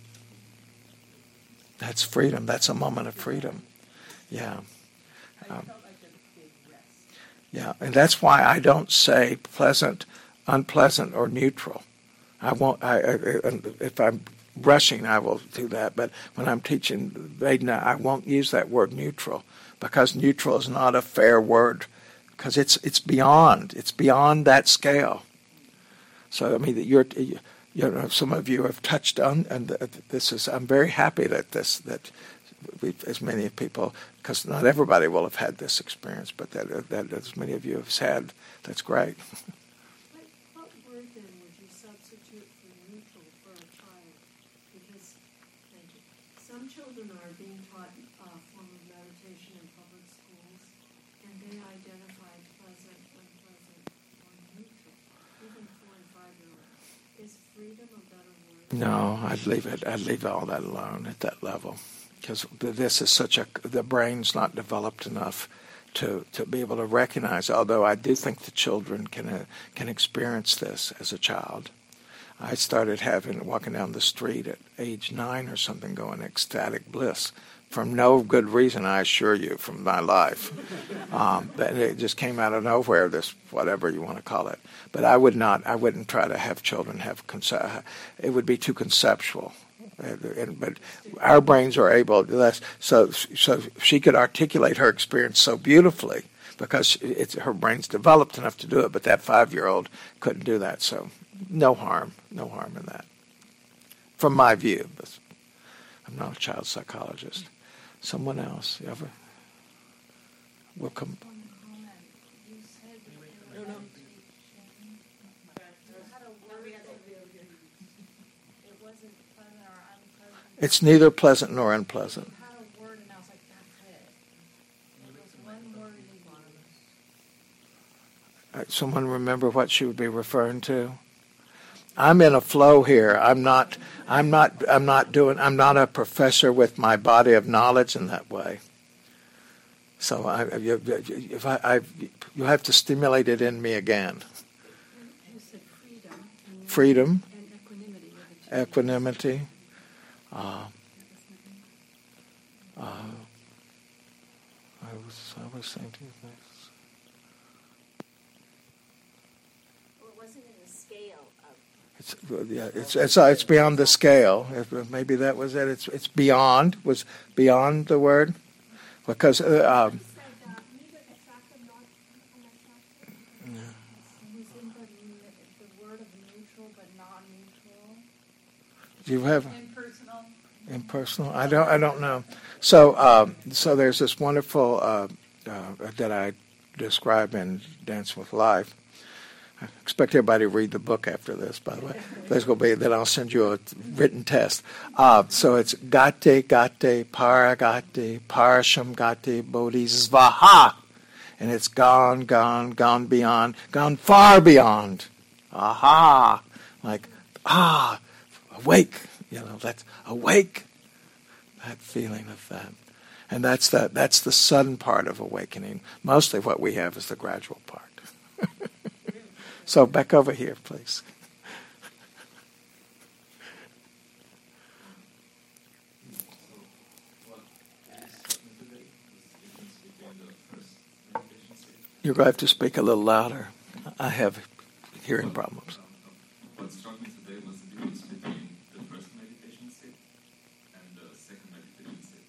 That's freedom. That's a moment of freedom. Yeah. And that's why I don't say pleasant, unpleasant, or neutral. I won't. If I'm rushing, I will do that. But when I'm teaching Vedana, I won't use that word neutral, because neutral is not a fair word, because it's beyond that scale. So I mean, some of you have touched on, and this is. I'm very happy that as many people, because not everybody will have had this experience, but that as many of you have had, that's great. What word then would you substitute for neutral for a child? Because some children are being taught a form of meditation in public schools, and they identify pleasant, unpleasant, or neutral. Even 4 and 5-year-olds. Is freedom a better word? No, I'd leave all that alone at that level. Because this is the brain's not developed enough to be able to recognize, although I do think the children can experience this as a child. I started walking down the street at age 9 or something, going ecstatic bliss, for no good reason, I assure you, from my life. But it just came out of nowhere, this whatever you want to call it. But I wouldn't try to have children it would be too conceptual. But our brains are able, so she could articulate her experience so beautifully because her brain's developed enough to do it, but that 5-year-old couldn't do that. So no harm in that, from my view. I'm not a child psychologist. Someone else, you ever? We'll come. It's neither pleasant nor unpleasant. Someone remember what she would be referring to? I'm in a flow here. I'm not a professor with my body of knowledge in that way. So you have to stimulate it in me again. You said freedom. Freedom. And equanimity. I was saying to you this. Well, it wasn't in the scale of. It's beyond the scale. Maybe that was it. It's beyond the word, because. Do you have impersonal? I don't know. So there's this wonderful that I describe in Dancing with Life. I expect everybody to read the book after this, by the way. Then I'll send you a written test. So it's gate, paragate, parasham gate, bodhisvaha. And it's gone beyond, gone far beyond. Aha! Like, awake. That's awake. That feeling of that. And that's the sudden part of awakening. Mostly what we have is the gradual part. So back over here, please. You're going to have to speak a little louder. I have hearing problems. What struck me today was the difference between the first meditation state and the second meditation state.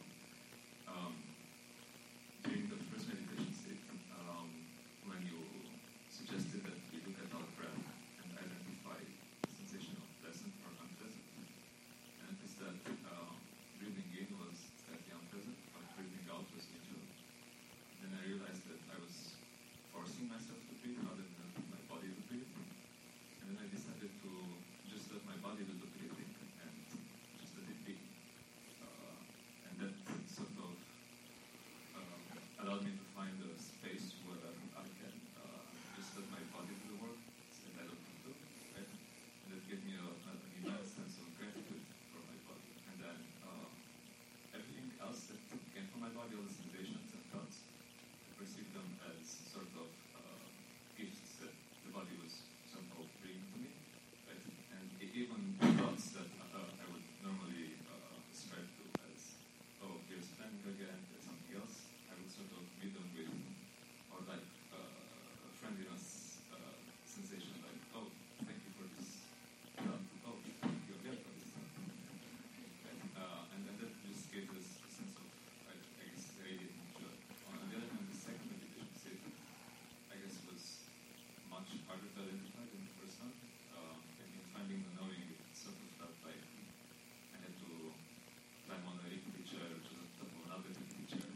During the first meditation state, when you suggested that we look at our breath and identify the sensation of pleasant or unpleasant, and it is that breathing in was slightly unpleasant, but breathing out was neutral. Then I realized that I was forcing myself to breathe rather than my body to breathe. And then I decided to just let my body do the breathing and just let it be. And that sort of allowed me to find a space where I can just let my body do the work and I don't have to. Right? And that gave me an immense sense of gratitude for my body. And then everything else that came from my body, all the sensations and thoughts, I perceived them as sort of gifts that the body was somehow bringing to me, right? And even thoughts that I would normally ascribe to as, oh, here's planning again, there's something else, I would sort of meet them with more like a friendliness sensation, like, oh, thank you for this thought, oh, thank you again for this thought. Right? And that just gave us a sense of, I guess, radiating joy. On the other hand, the second meditation state, I guess, was much harder to identify than the first one. In finding the knowing, it sort of felt like I had to climb on a rickety chair, which was on top of another rickety chair.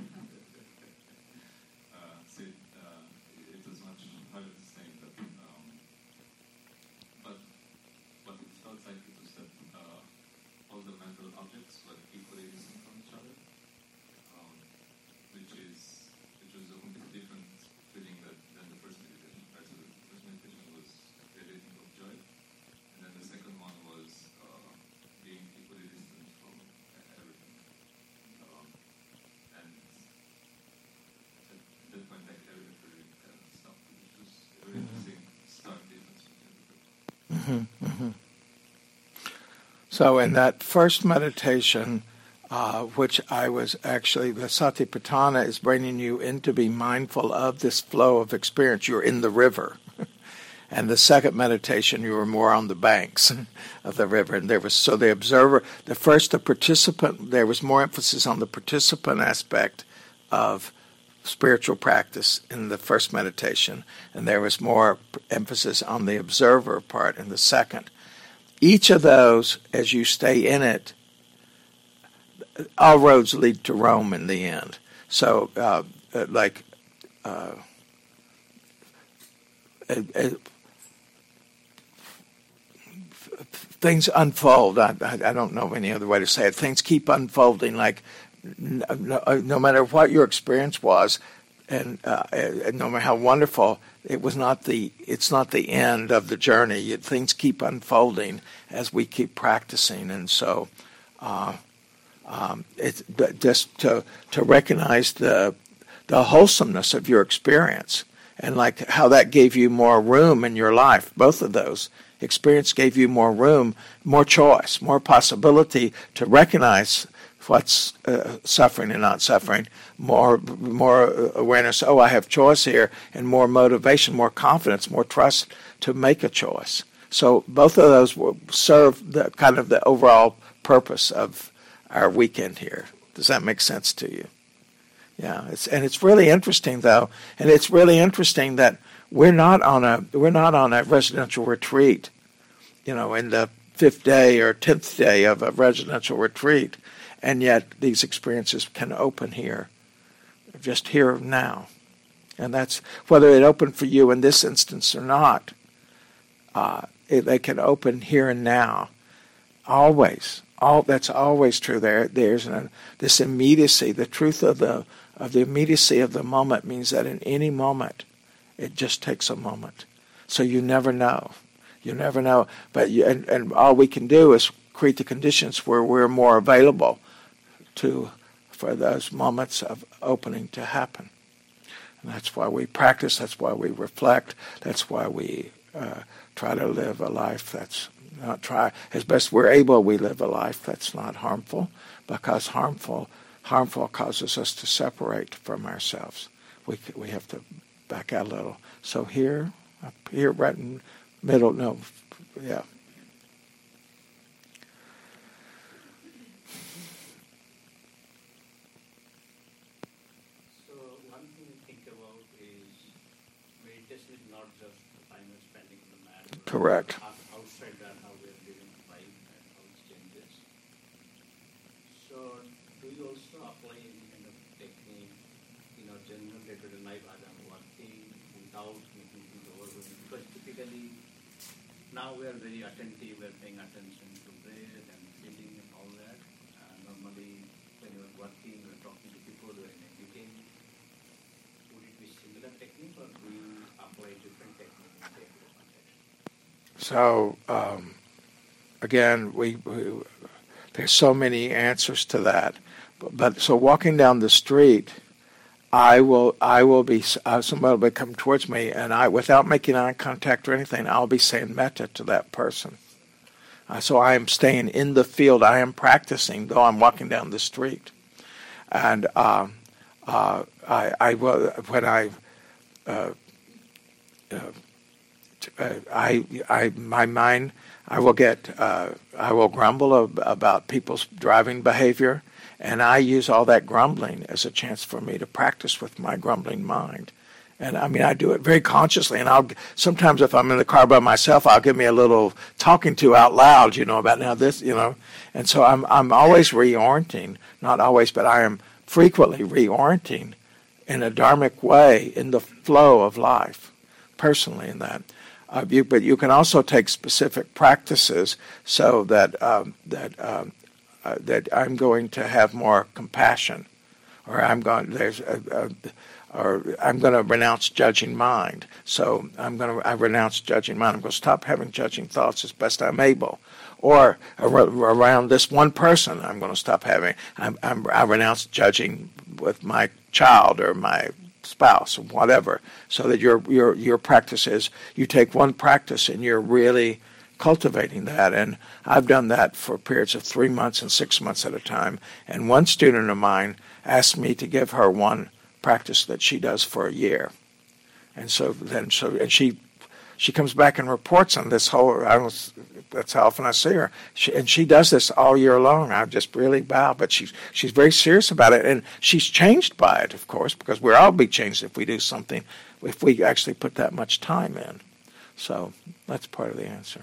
So it was much harder to stay in that. But what it felt like it was that all the mental objects were equally distant from each other, which was a completely different feeling than the first meditation. Right? So the first meditation was radiating of joy, and then the second one was being equally distant from everything. And at that point, like everything kind of stopped, which was a very interesting stark difference between the two. So in that first meditation, which I was actually, the Satipatthana is bringing you in to be mindful of this flow of experience. You're in the river. And the second meditation, you were more on the banks of the river. And there was, so the observer, the participant, there was more emphasis on the participant aspect of spiritual practice in the first meditation, and there was more emphasis on the observer part in the second. Each of those, as you stay in it, all roads lead to Rome in the end. So, things unfold. I don't know any other way to say it. Things keep unfolding. Like no matter what your experience was, and no matter how wonderful, it's not the end of the journey. Things keep unfolding as we keep practicing, and so it's just to recognize the wholesomeness of your experience, and like how that gave you more room in your life. Both of those experience gave you more room, more choice, more possibility to recognize what's suffering and not suffering, more awareness, oh, I have choice here, and more motivation, more confidence, more trust to make a choice. So both of those will serve the kind of the overall purpose of our weekend here. Does that make sense to you? Yeah, it's really interesting though, and it's really interesting that we're not on a residential retreat, in the 5th day or 10th day of a residential retreat, and yet these experiences can open here, just here now, and that's whether it opened for you in this instance or not. They can open here and now, always. That's always true. There's this immediacy. The truth of the immediacy of the moment means that in any moment, it just takes a moment. So you never know. You never know. But and all we can do is create the conditions where we're more available for those moments of opening to happen. And that's why we practice. That's why we reflect. That's why we try to live a life that's not try as best we're able. We live a life that's not harmful, because harmful causes us to separate from ourselves. We have to back out a little. So here, right in middle. No, yeah. So one thing to think about is meditation is not just the time you're spending on the mat. Correct. Outside that, how we're living life and how it changes. So do you also apply any kind of technique, general day-to-day life as I'm working without making things overwhelming? Because typically now we are very attentive, we're paying attention to breath and feeling and all that. Normally when you're working, you're talking to people, you're in a meeting. Would it be similar technique, or do you apply different technique in day-to-day context? So again, there's so many answers to that. But so walking down the street, I will be somebody will come towards me, and without making eye contact or anything, I'll be saying metta to that person. So I am staying in the field. I am practicing, though I'm walking down the street, and I will when my mind, I will grumble about people's driving behavior. And I use all that grumbling as a chance for me to practice with my grumbling mind. And I do it very consciously. And sometimes if I'm in the car by myself, I'll give me a little talking to out loud, about now this, And so I'm always reorienting, not always, but I am frequently reorienting in a dharmic way in the flow of life, personally in that. But you can also take specific practices so that I'm going to have more compassion, or I'm going to renounce judging mind. So I renounce judging mind. I'm going to stop having judging thoughts as best I'm able. Or around this one person, I'm going to stop having. I renounce judging with my child or my spouse or whatever. So that your practice is, you take one practice and you're really cultivating that. And I've done that for periods of 3 months and 6 months at a time. And one student of mine asked me to give her one practice that she does for a year. And and she comes back and reports on this whole, that's how often I see her. She does this all year long. I just really bow, but she's very serious about it, and she's changed by it, of course, because we'll all be changed if we do something, if we actually put that much time in. So that's part of the answer.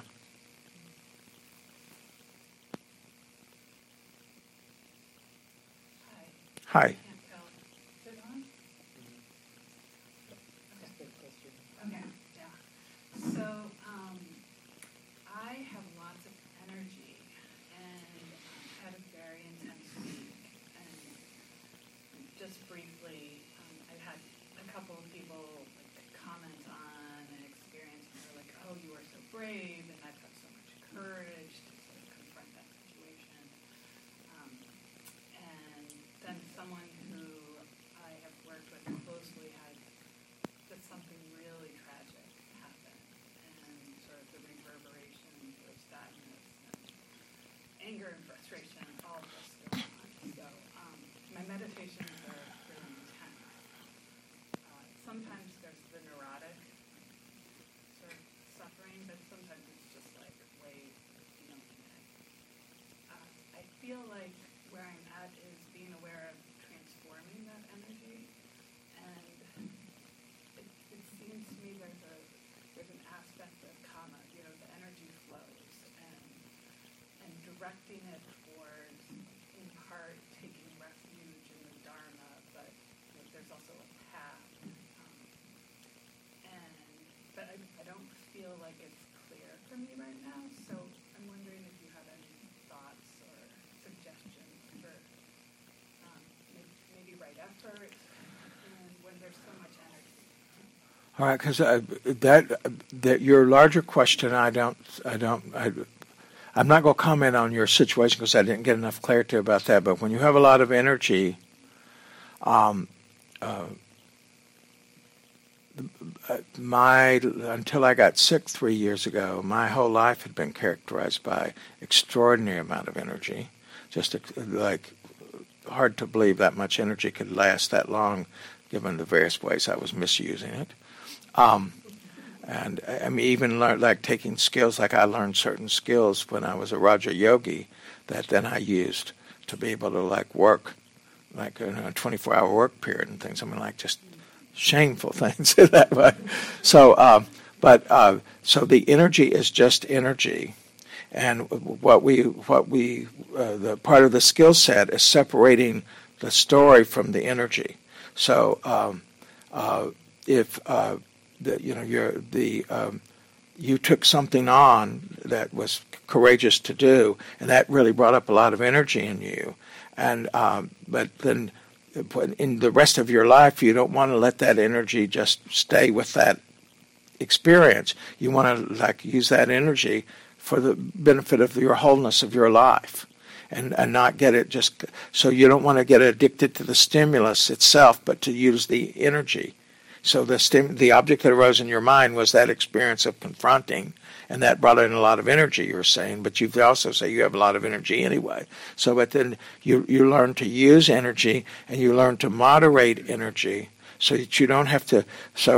Hi. So, I have lots of energy and had a very intense week. And just briefly, I've had a couple of people comment on an experience, and they're like, "Oh, you are so brave," and I've got so much courage to sort of confront that situation. And then someone who I have worked with closely had something really tragic happen, and sort of the reverberations of sadness and anger and frustration, all of this going on. So my meditations are really intense. Sometimes there's the neurotic sort of suffering, but sometimes it's just like way beyond that. I feel like where I'm at is being aware of transforming that energy, and it seems to me there's an aspect of karma, the energy flows, and directing it towards, in part, taking refuge in the Dharma, but there's also a path. But I don't feel like it's clear for me right now, so I'm wondering if you have any thoughts or suggestions for maybe right effort, and when there's so much energy. All right, because that your larger question, I'm not going to comment on your situation because I didn't get enough clarity about that. But when you have a lot of energy, until I got sick 3 years ago, my whole life had been characterized by extraordinary amount of energy. Just like hard to believe that much energy could last that long, given the various ways I was misusing it. And I mean, even like taking skills, like I learned certain skills when I was a Raja Yogi that then I used to be able to work, a 24-hour work period and things. I mean, just shameful things that way. So, so the energy is just energy, and the part of the skill set is separating the story from the energy. So, if you took something on that was courageous to do, and that really brought up a lot of energy in you, and but then in the rest of your life, you don't want to let that energy just stay with that experience. You want to use that energy for the benefit of your wholeness of your life, and not get it just. So you don't want to get addicted to the stimulus itself, but to use the energy. So the object that arose in your mind was that experience of confronting, and that brought in a lot of energy, you were saying, but you also say you have a lot of energy anyway. So but then you learn to use energy, and you learn to moderate energy so that you don't have to,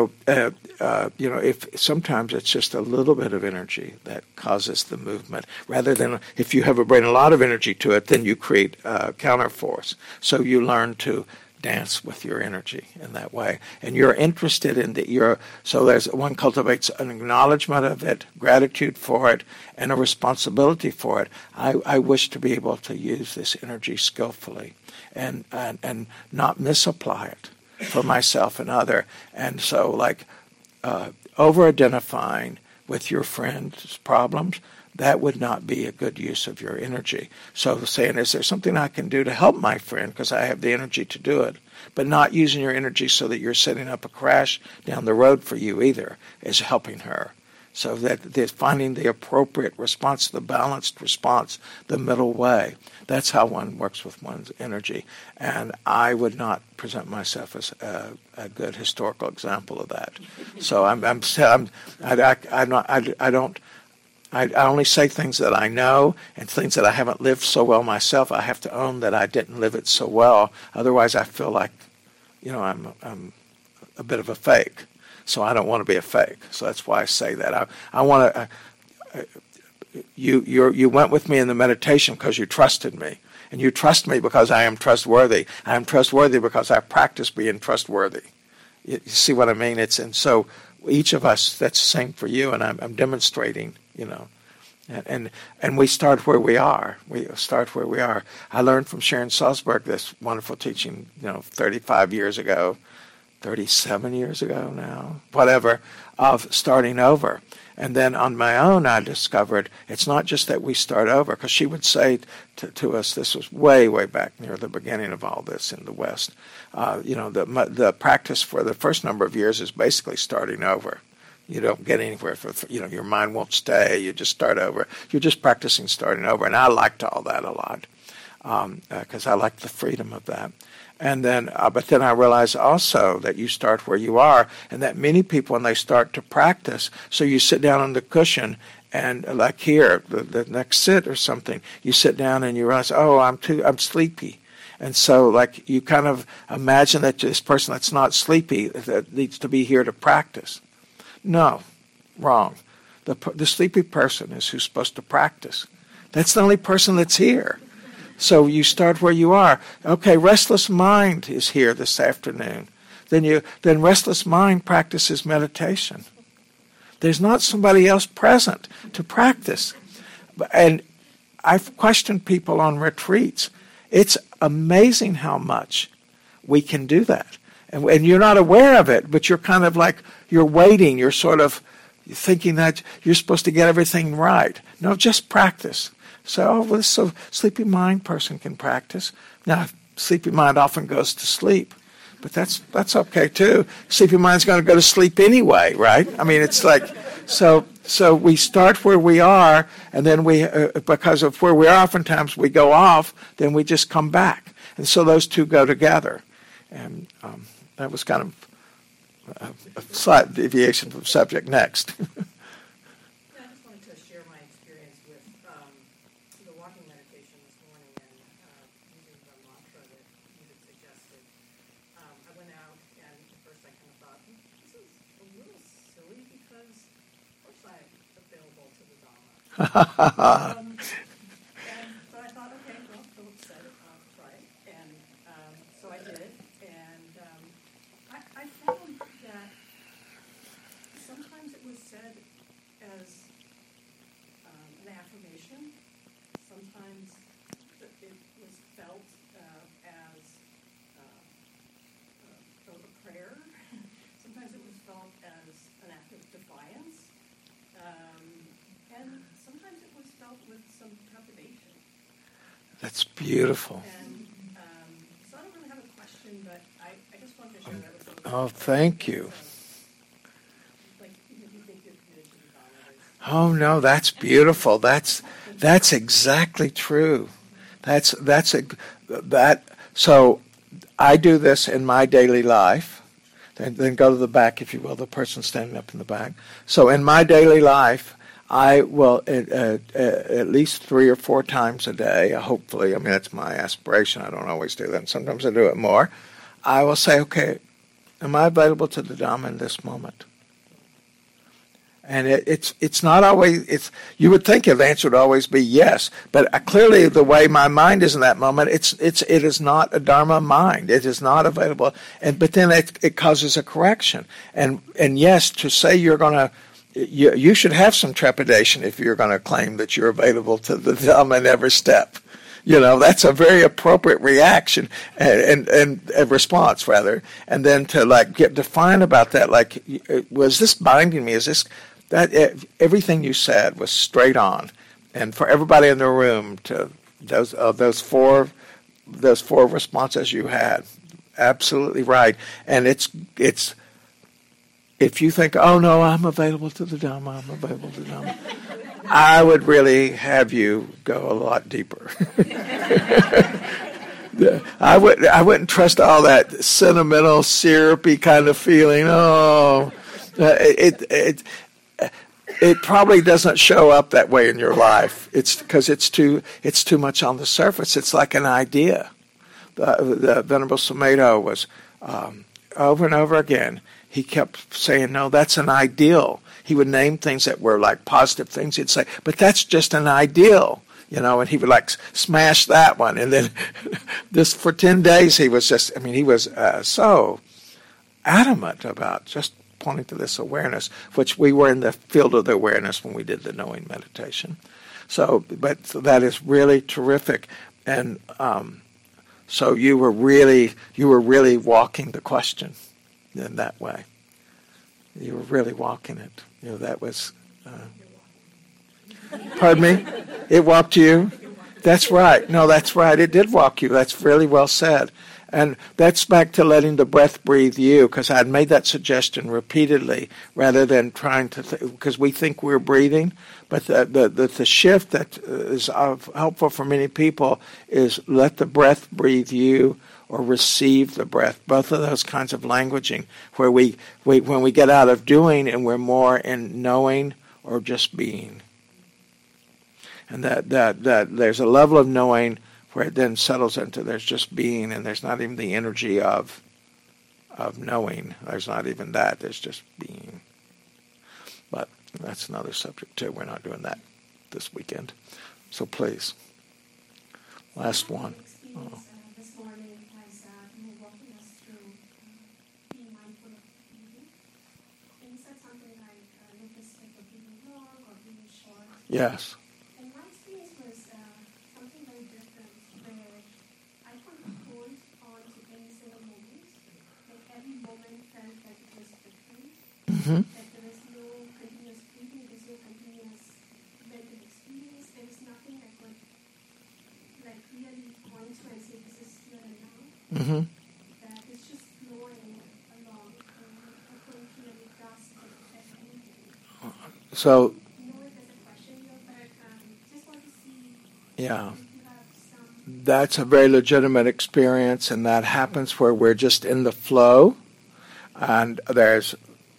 if sometimes it's just a little bit of energy that causes the movement, rather than if you have bring a lot of energy to it, then you create counterforce. So you learn to dance with your energy in that way, and you're interested in so there's one cultivates an acknowledgement of it, gratitude for it, and a responsibility for it. I wish to be able to use this energy skillfully and not misapply it for myself and other. And so over identifying with your friend's problems, that would not be a good use of your energy. So saying, is there something I can do to help my friend because I have the energy to do it? But not using your energy so that you're setting up a crash down the road for you either, is helping her. So that finding the appropriate response, the balanced response, the middle way. That's how one works with one's energy. And I would not present myself as a good historical example of that. So I only say things that I know, and things that I haven't lived so well myself. I have to own that I didn't live it so well. Otherwise, I feel like, I'm a bit of a fake. So I don't want to be a fake. So that's why I say that. I want to. You went with me in the meditation because you trusted me, and you trust me because I am trustworthy. I am trustworthy because I practice being trustworthy. You see what I mean? And so each of us, that's the same for you, and I'm demonstrating, and we start where we are. We start where we are. I learned from Sharon Salzberg this wonderful teaching, 35 years ago, 37 years ago now, whatever, of starting over. And then on my own, I discovered it's not just that we start over, because she would say to us, this was way, way back near the beginning of all this in the West, the practice for the first number of years is basically starting over. You don't get anywhere. Your mind won't stay. You just start over. You're just practicing starting over. And I liked all that a lot because I like the freedom of that. And then, but then I realized also that you start where you are, and that many people, when they start to practice, so you sit down on the cushion, and like here, the next sit or something, you sit down and you realize, oh, I'm sleepy. And so, like, you kind of imagine that this person that's not sleepy, that needs to be here to practice. No, wrong. The sleepy person is who's supposed to practice. That's the only person that's here. So you start where you are. Okay, restless mind is here this afternoon. Then restless mind practices meditation. There's not somebody else present to practice. And I've questioned people on retreats. It's amazing how much we can do that. And you're not aware of it, but you're kind of like, you're waiting. You're sort of thinking that you're supposed to get everything right. No, just practice. So sleepy mind person can practice. Now, sleepy mind often goes to sleep, but that's okay too. Sleepy mind's going to go to sleep anyway, right? I mean, it's like, so we start where we are, and then because of where we are, oftentimes we go off, then we just come back. And so those two go together. And that was kind of a slight deviation from subject. Next. And so I thought, okay, well, Philip said it, right, and so I did, and I found that sometimes it was said as an affirmation, sometimes it was felt as a prayer, sometimes it was felt as an act of defiance, and sometimes it was felt with some trepidation. That's beautiful. And so I don't really have a question, but I just wanted to share that with folks. Oh, thank you. Like, you think you're committed to the Dharma. Oh no, that's beautiful. That's exactly true. So I do this in my daily life. Then go to the back, if you will, the person standing up in the back. So in my daily life, I will at least 3 or 4 times a day, hopefully. I mean, that's my aspiration. I don't always do that. Sometimes I do it more. I will say, okay, am I available to the Dhamma in this moment? And it's not always, you would think the answer would always be yes, but clearly the way my mind is in that moment, it is not a Dharma mind. It is not available. But then it causes a correction. And yes, to say you're going to, you should have some trepidation if you're going to claim that you're available to the Dhamma in every step. That's a very appropriate reaction and a response, rather. And then to get defiant about that, like, was this binding me? Is this that? Everything you said was straight on, and for everybody in the room, to those four responses you had, absolutely right. And it's. If you think, oh no, I'm available to the Dhamma, I'm available to the Dhamma, I would really have you go a lot deeper. I wouldn't trust all that sentimental, syrupy kind of feeling. Oh, it probably doesn't show up that way in your life. It's because it's too much on the surface. It's like an idea. The Venerable Sumedho was over and over again. He kept saying, "No, that's an ideal." He would name things that were like positive things. He'd say, "But that's just an ideal." And he would like smash that one. And then this for 10 days, he was so adamant about just pointing to this awareness, which we were in the field of the awareness when we did the knowing meditation. So that is really terrific. And so you were really walking the question in that way. You were really walking it. That was... Pardon me? It walked you? That's right. No, that's right. It did walk you. That's really well said. And that's back to letting the breath breathe you, because I had made that suggestion repeatedly rather than trying to, because we think we're breathing. But the shift that is helpful for many people is let the breath breathe you or receive the breath. Both of those kinds of languaging where when we get out of doing and we're more in knowing or just being. And that there's a level of knowing where it then settles into there's just being, and there's not even the energy of knowing. There's not even that. There's just being. But that's another subject too. We're not doing that this weekend. So please. Last one. Oh. This morning as you were walking us through being mindful of breathing. And you said something like notice if you're breathing long or breathing short. Yes. Mm-hmm. That there is no continuous breathing, there is no continuous mental experience, there is nothing I could really point to and say this is here and now. Mm-hmm. That it's just flowing along and I couldn't really grasp anything. So, there's a question here, but just want to see yeah. if you have some... That's a very legitimate experience, and that happens where we're just in the flow, and there's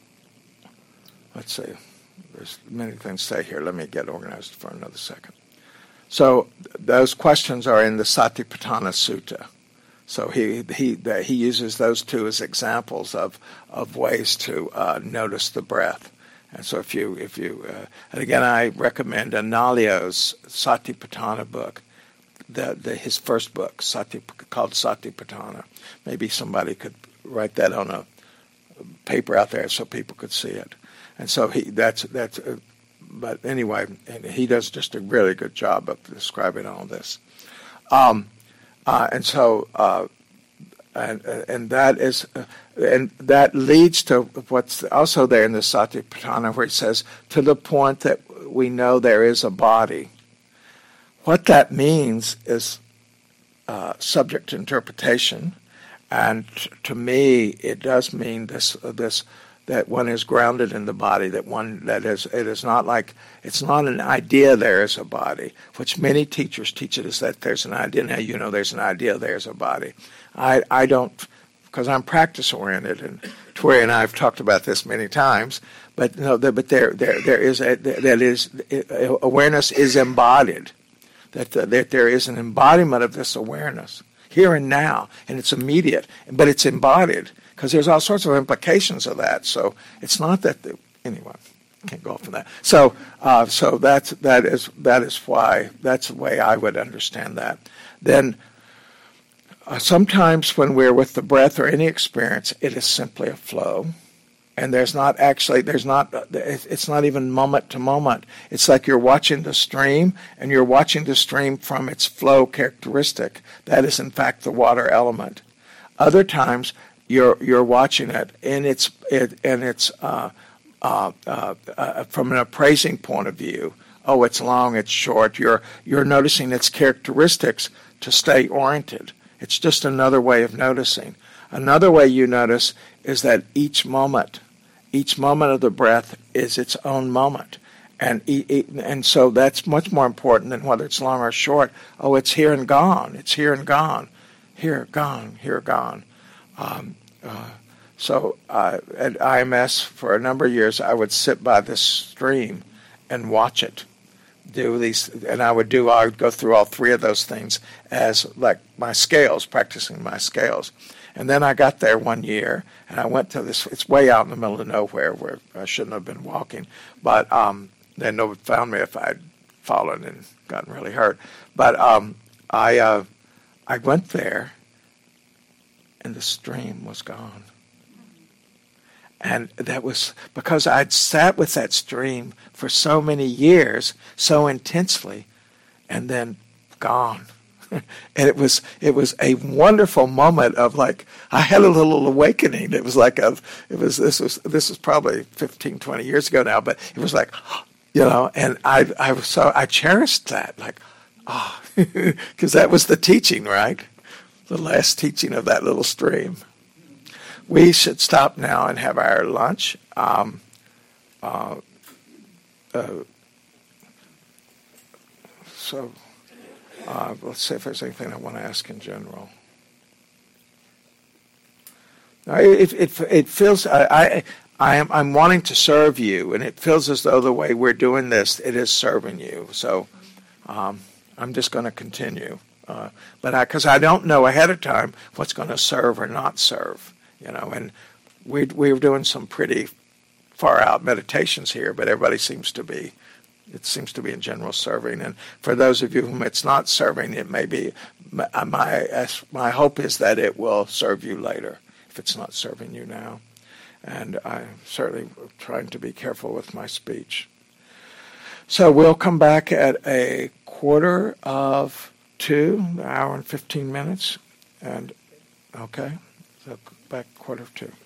many things to say here. Let me get organized for another second. So those questions are in the Satipatthana Sutta. So he uses those two as examples of ways to notice the breath. And so if you and again, I recommend Analayo's Satipatthana book, his first book, called Satipatthana. Maybe somebody could write that on a paper out there so people could see it. And so but anyway, and he does just a really good job of describing all this. And that leads to what's also there in the Satipatthana, where it says, to the point that we know there is a body. What that means is subject to interpretation, and to me, it does mean this that one is grounded in the body, it's not an idea there is a body, which many teachers teach it as that there's an idea. Now there's an idea there's a body. I don't, because I'm practice oriented, and Tori and I have talked about this many times. But awareness is embodied. That there is an embodiment of this awareness here and now, and it's immediate, but it's embodied. Because there's all sorts of implications of that. So it's not that anyway. I can't go off on that. So that is why that's the way I would understand that. Then sometimes when we're with the breath or any experience, it is simply a flow, and it's not even moment to moment. It's like you're watching the stream, and you're watching the stream from its flow characteristic. That is in fact the water element. Other times, you're watching it, and it's from an appraising point of view. Oh, it's long, it's short. You're noticing its characteristics to stay oriented. It's just another way of noticing. Another way you notice is that each moment of the breath is its own moment, and so that's much more important than whether it's long or short. Oh, it's here and gone. It's here and gone. Here, gone. Here, gone. So at IMS for a number of years, I would sit by this stream and watch it do these, and I would go through all three of those things as like my scales, practicing my scales. And then I got there one year, and I went to this. It's way out in the middle of nowhere where I shouldn't have been walking, but then nobody found me if I'd fallen and gotten really hurt. But I went there, and the stream was gone. And that was because I'd sat with that stream for so many years, so intensely, and then gone. And it was a wonderful moment of like, I had a little awakening. It was like this was probably 15, 20 years ago now, but it was like, and I cherished that, like, because that was the teaching, right? The last teaching of that little stream. We should stop now and have our lunch. Let's see if there's anything I want to ask in general. It feels I'm wanting to serve you, and it feels as though the way we're doing this, it is serving you. So I'm just going to continue, but because I don't know ahead of time what's going to serve or not serve. And we're doing some pretty far out meditations here, but everybody seems to be in general serving. And for those of you whom it's not serving, it may be, my hope is that it will serve you later if it's not serving you now. And I'm certainly trying to be careful with my speech. So we'll come back at 1:45, an hour and 15 minutes. And okay, so back 1:45.